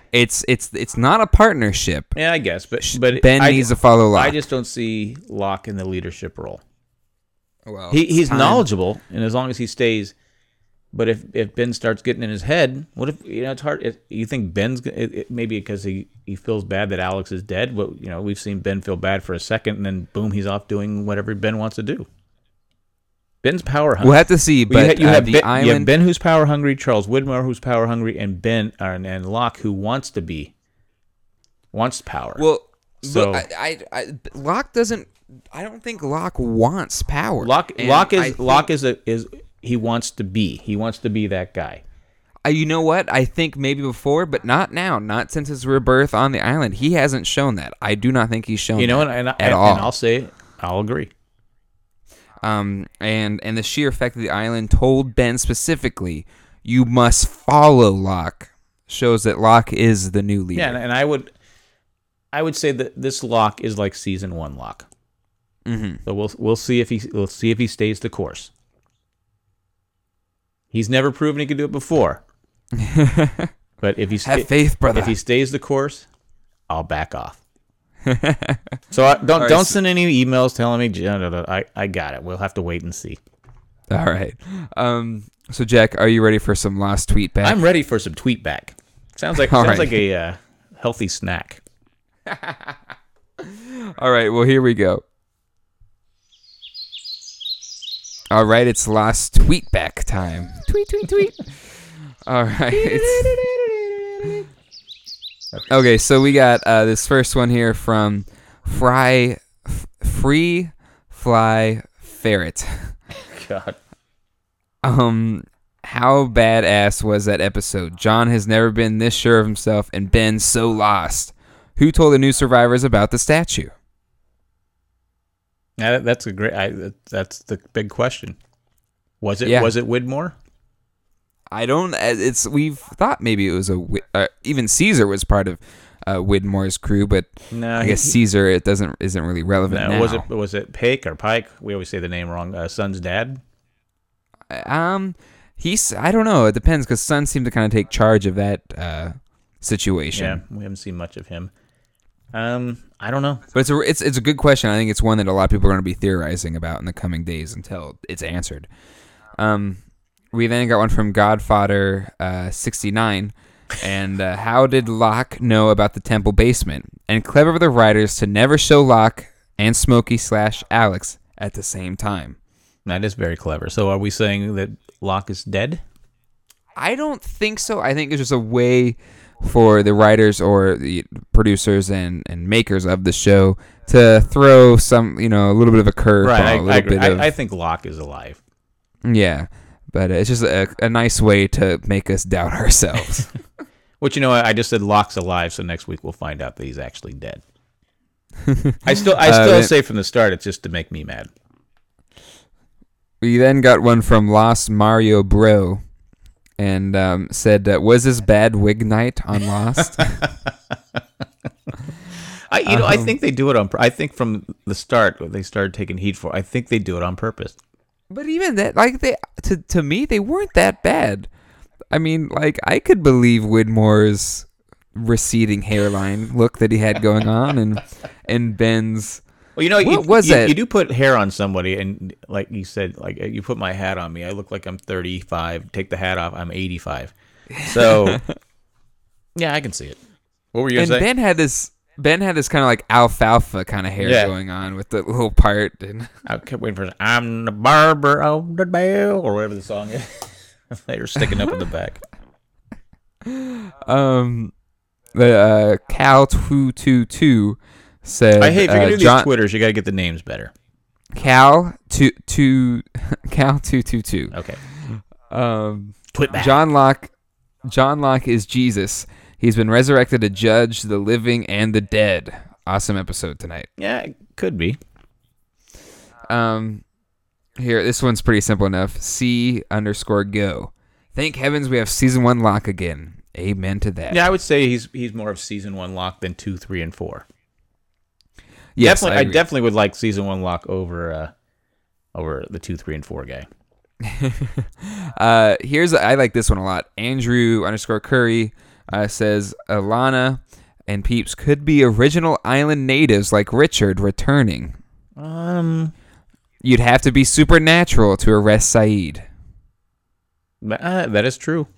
It's it's it's not a partnership. Yeah, I guess, but but Ben I, needs to follow Locke. I just don't see Locke in the leadership role. well, He he's time. knowledgeable, and as long as he stays. But if, if Ben starts getting in his head, what if you know it's hard? If you think Ben's it, it, maybe because he, he feels bad that Alex is dead. But you know we've seen Ben feel bad for a second, and then boom, he's off doing whatever Ben wants to do. Ben's power hungry. We'll have to see, Well, but you, ha- you uh, have the ben, island. you have Ben who's power hungry, Charles Widmore who's power hungry, and Ben uh, and, and Locke who wants to be wants power. well, So- but I, I, I Locke doesn't. I don't think Locke wants power. Locke And Locke I is think- Locke is a is he wants to be he wants to be that guy. Uh, you know what? I think maybe before, but not now. Not since his rebirth on the island. He hasn't shown that. I do not think he's shown. You know, that and, and, at and, all. and I'll say I'll agree. Um, and and the sheer effect of the island told Ben specifically, you must follow Locke. Shows that Locke is the new leader. Yeah, and, and I would I would say that this Locke is like season one Locke. Mm-hmm. So we'll we'll see if he we'll see if he stays the course. He's never proven he could do it before. But if he sta- Have faith, brother. if he stays the course, I'll back off. So I, don't right, don't so- send any emails telling me "No, no, no, I I got it. We'll have to wait and see. All right. Um. So Jack, are you ready for some last tweet back? I'm ready for some tweet back. Sounds like All sounds right. like a uh, healthy snack. All right. Well, here we go. All right, it's last tweet back time. Tweet, tweet, tweet. All right. It's- okay, so we got uh, this first one here from Fry, F- Free Fly Ferret. God. Um, how badass was that episode? John has never been this sure of himself and Ben so lost. Who told the new survivors about the statue? Yeah, that- that's a great. I, that- that's the big question. Was it Yeah. was it Widmore? I don't. uh, It's we've thought maybe it was a Wi- uh, even Caesar was part of uh, Widmore's crew, but No, I he- guess Caesar it doesn't isn't really relevant No, now. was it was it Pake or Pike? We always say the name wrong. Uh, Son's dad. Um, he's I don't know. It depends because Sun seemed to kind of take charge of that uh, situation. Yeah, we haven't seen much of him. Um, I don't know. But it's a it's it's a good question. I think it's one that a lot of people are going to be theorizing about in the coming days until it's answered. Um, we then got one from Godfather uh, sixty-nine, and uh, how did Locke know about the temple basement? And clever of the writers to never show Locke and Smokey slash Alex at the same time. That is very clever. So, are we saying that Locke is dead? I don't think so. I think it's just a way for the writers or the producers and, and makers of the show to throw some, you know, a little bit of a curve, Right. I, a I, little agree. bit of I, I think Locke is alive. yeah. But it's just a, a nice way to make us doubt ourselves. Which you know, I just said Locke's alive, so next week we'll find out that he's actually dead. I still, I Uh, still then- say from the start, it's just to make me mad. We then got one from Lost Mario Bro, and um, said, uh, "Was this bad wig night on Lost?" I, you know, I Um, think they do it on. pur- I think from the start, what they started taking heat for. I think they do it on purpose. But even that, like they to to me, they weren't that bad. I mean, like I could believe Widmore's receding hairline look that he had going on, and and Ben's. Well, you know, you, What was you, that? you do put hair on somebody, and like you said, like you put my hat on me. I look like I'm thirty-five. Take the hat off, I'm eighty-five. So, yeah, I can see it. What were you And gonna say? Ben had this. Ben had this kind of like alfalfa kind of hair Yeah. going on with the little part, and I kept waiting for "I'm the barber of the bell" or whatever the song is. They were sticking up in the back. um, the uh, Cal two two two said, I hey, if you're gonna uh, do John, these Twitters, you got to get the names better. Cal two two Cal two two two. Okay. Um, Twit back. John Locke. John Locke is Jesus. He's been resurrected to judge the living and the dead. Awesome episode tonight. Yeah, it could be. Um, here, this one's pretty simple enough. C underscore go. Thank heavens we have season one Locke again. Amen to that. Yeah, I would say he's he's more of season one Locke than two, three, and four. yes, definitely, I I, agree. definitely would like season one Locke over uh, over the two, three, and four guy. uh, here's I like this one a lot. Andrew underscore Curry uh, says Alana and Peeps could be original island natives like Richard returning. Um, You'd have to be supernatural to arrest Saeed. uh, that is true.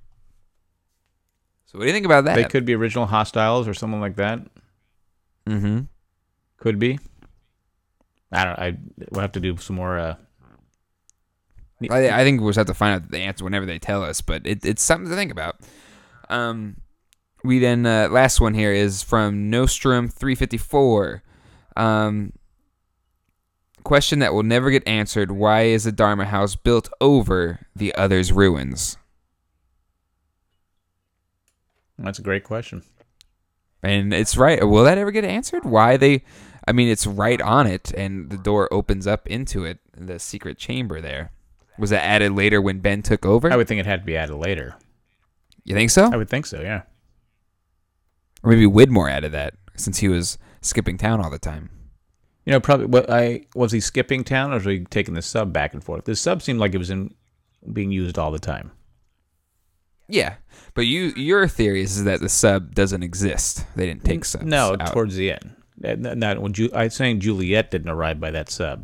So what do you think about that? They could be original hostiles or something like that. Mm-hmm. Could be. I don't. I we'll have to do some more. Uh, I, I think we'll just have to find out the answer whenever they tell us, but it, it's something to think about. Um, we then uh, last one here is from Nostrum three fifty-four. Um, question that will never get answered: why is the Dharma house built over the other's ruins? That's a great question. And it's right. Will that ever get answered? Why they? I mean, it's right on it, and the door opens up into it. The secret chamber there. Was that added later when Ben took over? I would think it had to be added later. You think so? I would think so. Yeah. Or maybe Widmore added that since he was skipping town all the time. You know, probably. What I was he skipping town or was he taking the sub back and forth? The sub seemed like it was in being used all the time. Yeah, but you your theory is that the sub doesn't exist. They didn't take subs. No, out. towards the end. Not when Ju- I'm saying Juliet didn't arrive by that sub.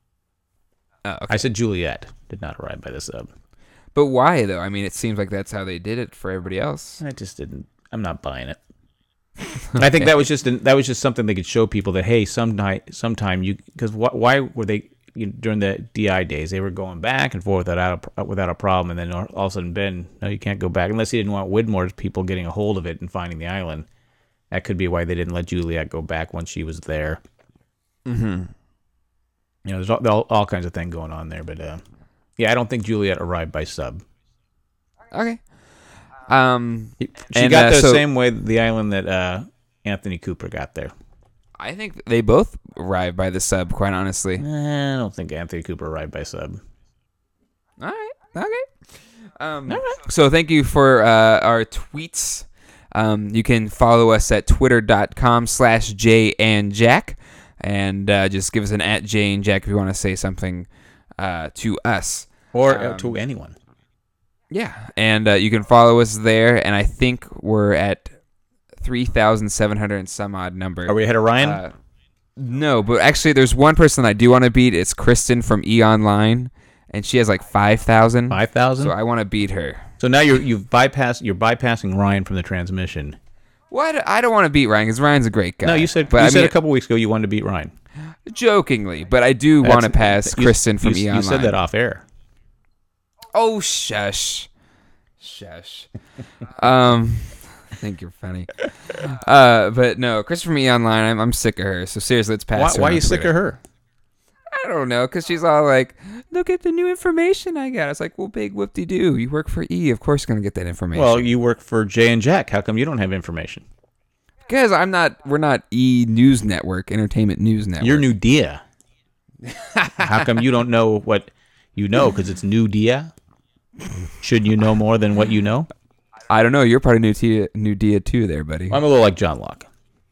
Oh, okay. I said Juliet did not arrive by the sub. But why though? I mean, it seems like that's how they did it for everybody else. I just didn't. I'm not buying it. I think that was just an, that was just something they could show people that hey, sometime sometime you because wh- why were they you know, during the D I days they were going back and forth without a, without a problem, and then all of a sudden Ben, no, you can't go back unless he didn't want Widmore's people getting a hold of it and finding the island. That could be why they didn't let Juliet go back once she was there. Mm-hmm. You know, there's all, all, all kinds of things going on there, but uh, yeah, I don't think Juliet arrived by sub. Okay. Um, She and, got uh, there the so- same way the island that uh, Anthony Cooper got there. I think they both arrived by the sub. Quite honestly. Eh, I don't think Anthony Cooper arrived by sub. All right. Okay. Um, So thank you for uh, our tweets. Um, you can follow us at twitter.com slash Jay and Jack. And uh, just give us an at Jay and Jack if you want to say something uh, to us. Or uh, Um, to anyone. Yeah. And uh, you can follow us there. And I think we're at three thousand seven hundred and some odd number. Are we ahead of Ryan? Uh, no, but actually there's one person I do want to beat. It's Kristen from E! Online. And she has like five thousand. Five thousand. So I want to beat her. So now you're you've bypassed you're bypassing Ryan from the transmission. What? I don't want to beat Ryan because Ryan's a great guy. No, you said but you I said mean, a couple weeks ago you wanted to beat Ryan. jokingly, but I do want to pass You- Kristen from you, E! You Online. said that off air. Oh, shush, shush. um, I think you're funny. Uh, but no, Kristen from E! Online. I'm I'm sick of her. So seriously, let's pass Why, her. why on are you sick Twitter. of her? I don't know, because she's all like, look at the new information I got. It's like, well, big whoop-de-doo. You work for E! Of course you're going to get that information. Well, you work for Jay and Jack. How come you don't have information? Because I'm not, we're not E! News Network, Entertainment News Network. You're New Dia. How come you don't know what you know? Because it's New Dia. Should you know more than what you know? I don't know. You're part of New, Tia, New Dia too there, buddy. I'm a little like John Locke.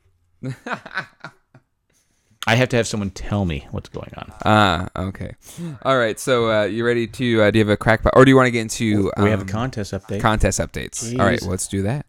I have to have someone tell me what's going on. Ah, okay. All right. So uh, you ready to, uh, do you have a crackpot? Or do you want to get into we have a um, contest update. contest updates? Jeez. All right. Well, let's do that.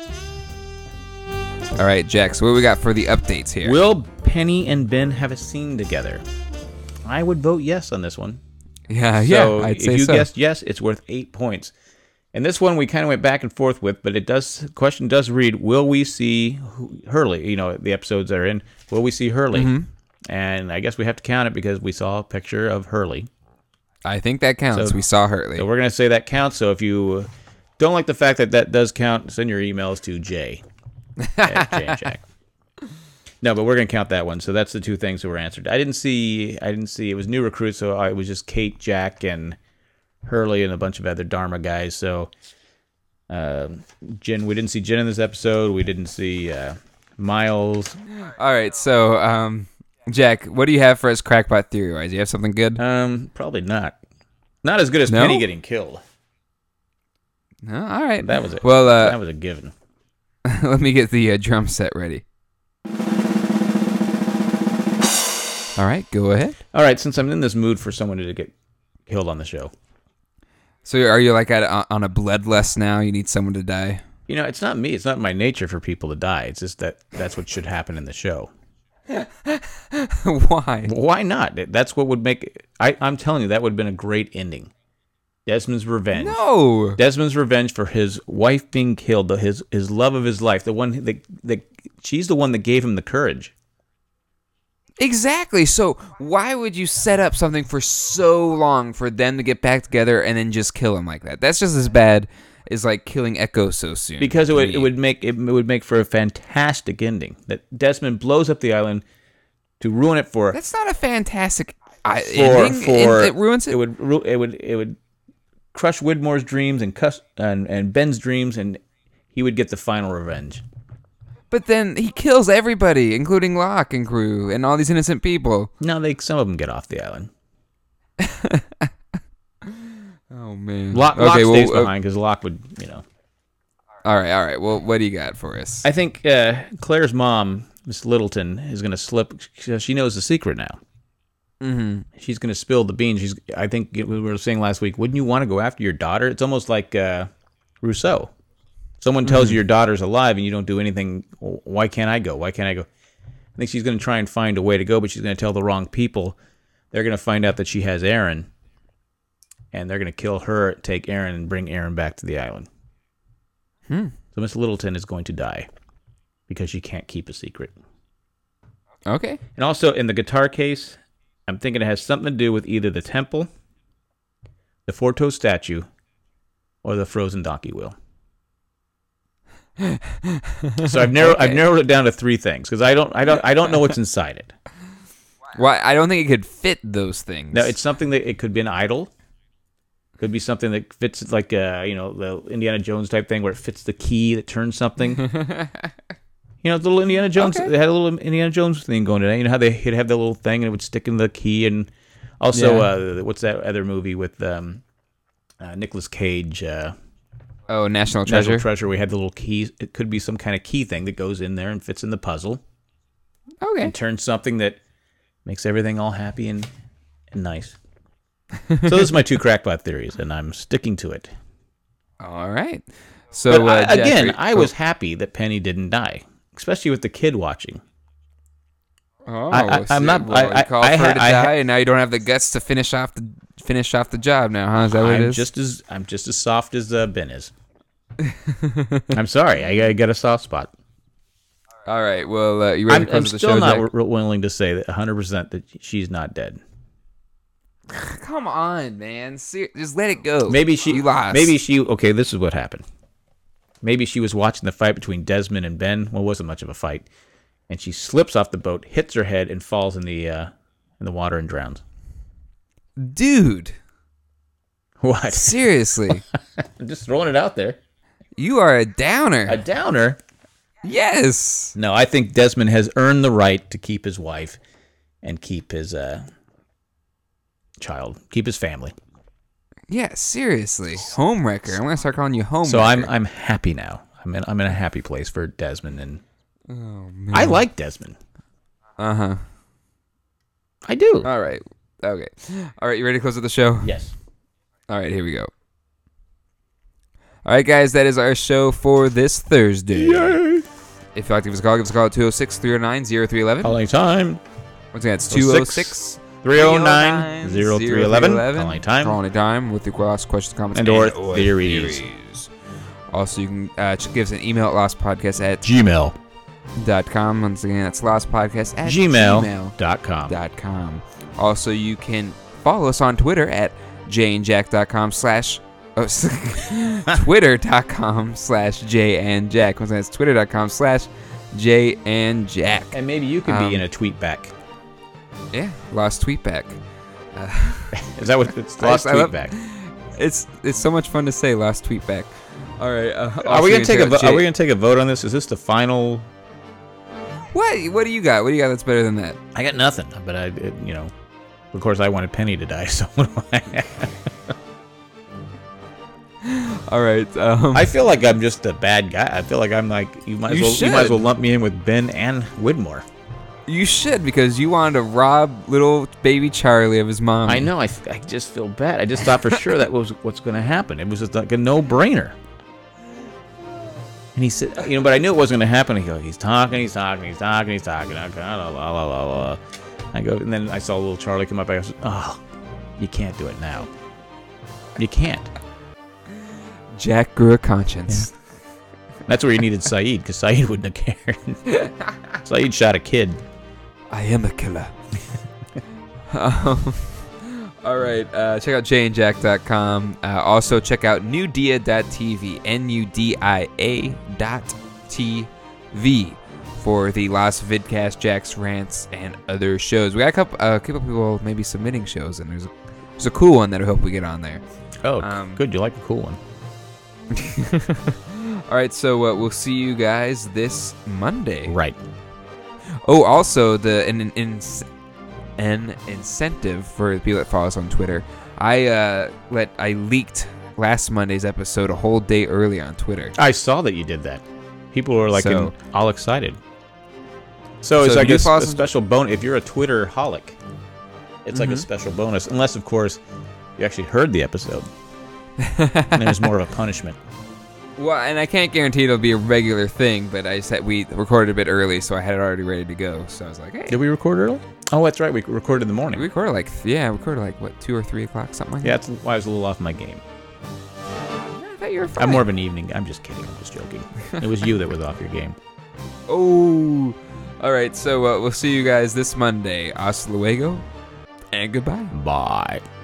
All right, Jack. So what we got for the updates here? Will Penny and Ben have a scene together? I would vote yes on this one. yeah, So yeah. I'd if say you so. guessed yes, it's worth eight points. And this one we kind of went back and forth with, but it does question does read: will we see Hurley? You know, the episodes are in. Will we see Hurley? Mm-hmm. And I guess we have to count it because we saw a picture of Hurley. I think that counts. So- we saw Hurley. So we're gonna say that counts. So if you don't like the fact that that does count, send your emails to Jay at Jay and Jack. No, but we're gonna count that one. So that's the two things that were answered. I didn't see. I didn't see. It was new recruits, so I, it was just Kate, Jack, and Hurley, and a bunch of other Dharma guys. So, uh, Jen, we didn't see Jen in this episode. We didn't see uh, Miles. All right. So, um, Jack, what do you have for us crackpot theory-wise? You have something good? Um, probably not. Not as good as No? Penny getting killed. No? All right. That was it. Well, uh, that was a given. let me get the uh, drum set ready. All right. Go ahead. All right, since I'm in this mood for someone to get killed on the show. So are you like at a, on a bloodlust now? You need someone to die? You know, it's not me. It's not my nature for people to die. It's just that that's what should happen in the show. Why? Why not? That's what would make. I, I'm telling you, that would have been a great ending. Desmond's revenge. No. Desmond's revenge for his wife being killed, the- his his love of his life, the one that, that she's the one that gave him the courage. Exactly. So why would you set up something for so long for them to get back together and then just kill him like that? That's just as bad as like killing Echo so soon. Because it to would me. it would make it would make for a fantastic ending. That Desmond blows up the island to ruin it for That's not a fantastic I- for ending. for it, it ruins it. It would ru- it would it would crush Widmore's dreams and cuss and, and Ben's dreams, and he would get the final revenge. But then he kills everybody, including Locke and crew and all these innocent people. No, they some of them get off the island. Oh man. Locke, Locke okay, stays well, uh, behind because Locke would, you know. all right, all right. Well, what do you got for us? I think uh, Claire's mom, Miss Littleton, is going to slip. She knows the secret now. Mm-hmm. She's going to spill the beans. She's. I think we were saying last week. Wouldn't you want to go after your daughter? It's almost like uh, Rousseau. Someone tells Mm-hmm. you your daughter's alive and you don't do anything. Why can't I go? Why can't I go? I think she's going to try and find a way to go, but she's going to tell the wrong people. They're going to find out that she has Aaron, and they're going to kill her, take Aaron, and bring Aaron back to the island. Hmm. So Miss Littleton is going to die because she can't keep a secret. Okay. And also, in the guitar case, I'm thinking it has something to do with either the temple, the four-toed statue, or the frozen donkey wheel. So I've narrowed Okay. I've narrowed it down to three things because I don't I don't I don't know what's inside it. Why? I don't think it could fit those things. Now it's something that it could be an idol, could be something that fits like uh you know the Indiana Jones type thing where it fits the key that turns something. You know, the little Indiana Jones. Okay. They had a little Indiana Jones thing going today. You know how they would have the little thing and it would stick in the key, and also Yeah. uh, what's that other movie with um, uh, Nicolas Cage? Uh, oh, National Treasure. National Treasure. We had the little keys. It could be some kind of key thing that goes in there and fits in the puzzle Okay. and turns something that makes everything all happy and, and nice. So those are my two crackpot theories, and I'm sticking to it. All right. So But uh, I, Jack, again, are- I was happy that Penny didn't die, especially with the kid watching. Oh, I- I- I'm so- not- Well, I- you I- called I for her ha- to I ha- die, and now you don't have the guts to finish off the finish off the job. Now, huh? Is that what it I'm is? just as I'm just as soft as uh, Ben is. I'm sorry, I, I got a soft spot. All right. Well, uh, you ready I'm, to close I'm the still show, not Jack? w- willing to say that one hundred percent that she's not dead. Come on, man. Ser- just let it go. Maybe she. You lost. Maybe she. Okay, this is what happened. Maybe she was watching the fight between Desmond and Ben. Well, it wasn't much of a fight, and she slips off the boat, hits her head, and falls in the uh, in the water and drowns. Dude. What? Seriously, I'm just throwing it out there. you are a downer. A downer. yes. No, I think Desmond has earned the right to keep his wife and keep his uh, child, keep his family. Yeah. Seriously, homewrecker. I'm gonna start calling you homewrecker. So I'm I'm happy now. I'm in I'm in a happy place for Desmond, and Oh man. I like Desmond. Uh huh. I do. All right. Okay. All right. You ready to close with the show? Yes. All right, here we go. All right, guys, that is our show for this Thursday. If you'd like to give us a call, give us a call at two oh six, three oh nine, oh three one one. Calling time. Once again, it's two oh six, three oh nine, oh three one one. Calling time. Call anytime with your last questions, comments, And or theories. Also, you can uh, ch- give us an email at lostpodcast at Gmail. dot com. Once again, that's lostpodcast at Gmail gmail dot com. dot com. Also, you can follow us on Twitter at janejack.com slash oh, twitter.com slash J and Jack. Once again, it's twitter.com slash J and Jack. And maybe you could Um, be in a tweet back. Yeah, lost tweet back. Is that what it's I lost just- I tweet love- back? It's it's so much fun to say lost tweet back. All right. Uh, Are also we you gonna can take a check vo- out Are we J- gonna take a vote on this? Is this the final? What what do you got? What do you got that's better than that? I got nothing, but I, it, you know, of course I wanted Penny to die, so what do I? All right. Um, I feel like I'm just a bad guy. I feel like I'm like you might as You well you might as should. well lump me in with Ben and Widmore. you should because you wanted to rob little baby Charlie of his mom. I know. I, f- I just feel bad. I just thought for sure that was what's going to happen. It was just like a no brainer. And he said, you know, but I knew it wasn't going to happen. He goes, he's talking, he's talking, he's talking, he's talking. I go, la, la, la, la, la. I go, and then I saw little Charlie come up. I go, oh, you can't do it now. You can't. Jack grew a conscience. Yeah. That's where you needed Saeed, because Saeed wouldn't have cared. Saeed shot a kid. I am a killer. um, all right. Uh, check out jay and jack dot com. Uh, also, check out nudia dot t v. N U D I A dot T V for the last vidcast, Jack's rants, and other shows. We got a couple, uh, a couple people maybe submitting shows, and there's a, there's a cool one that I hope we get on there. Oh, Um, good. You like a cool one. All right, so uh, we'll see you guys this Monday. Right. Oh, also the an, an, an incentive for the people that follow us on Twitter. I uh, let I leaked last Monday's episode a whole day early on Twitter. I saw that you did that. People were like So- in, all excited. So, So it's if like you a, follow a some- special bonus. If you're a Twitter holic, it's like a Mhm. special bonus. Unless, of course, you actually heard the episode. And there's more of a punishment. Well, and I can't guarantee it'll be a regular thing, but I said we recorded a bit early, so I had it already ready to go. So I was like, hey. Did we record early? Oh, that's right. We recorded in the We morning. recorded like, yeah, we recorded like, what, two or three o'clock, something like Yeah, that? that's why I was a little off my game. I thought you were fine. I'm more of an evening. I'm just kidding. I'm just joking. It was you that was off your game. Oh. All right, so uh, we'll see you guys this Monday. Hasta luego, and goodbye. Bye.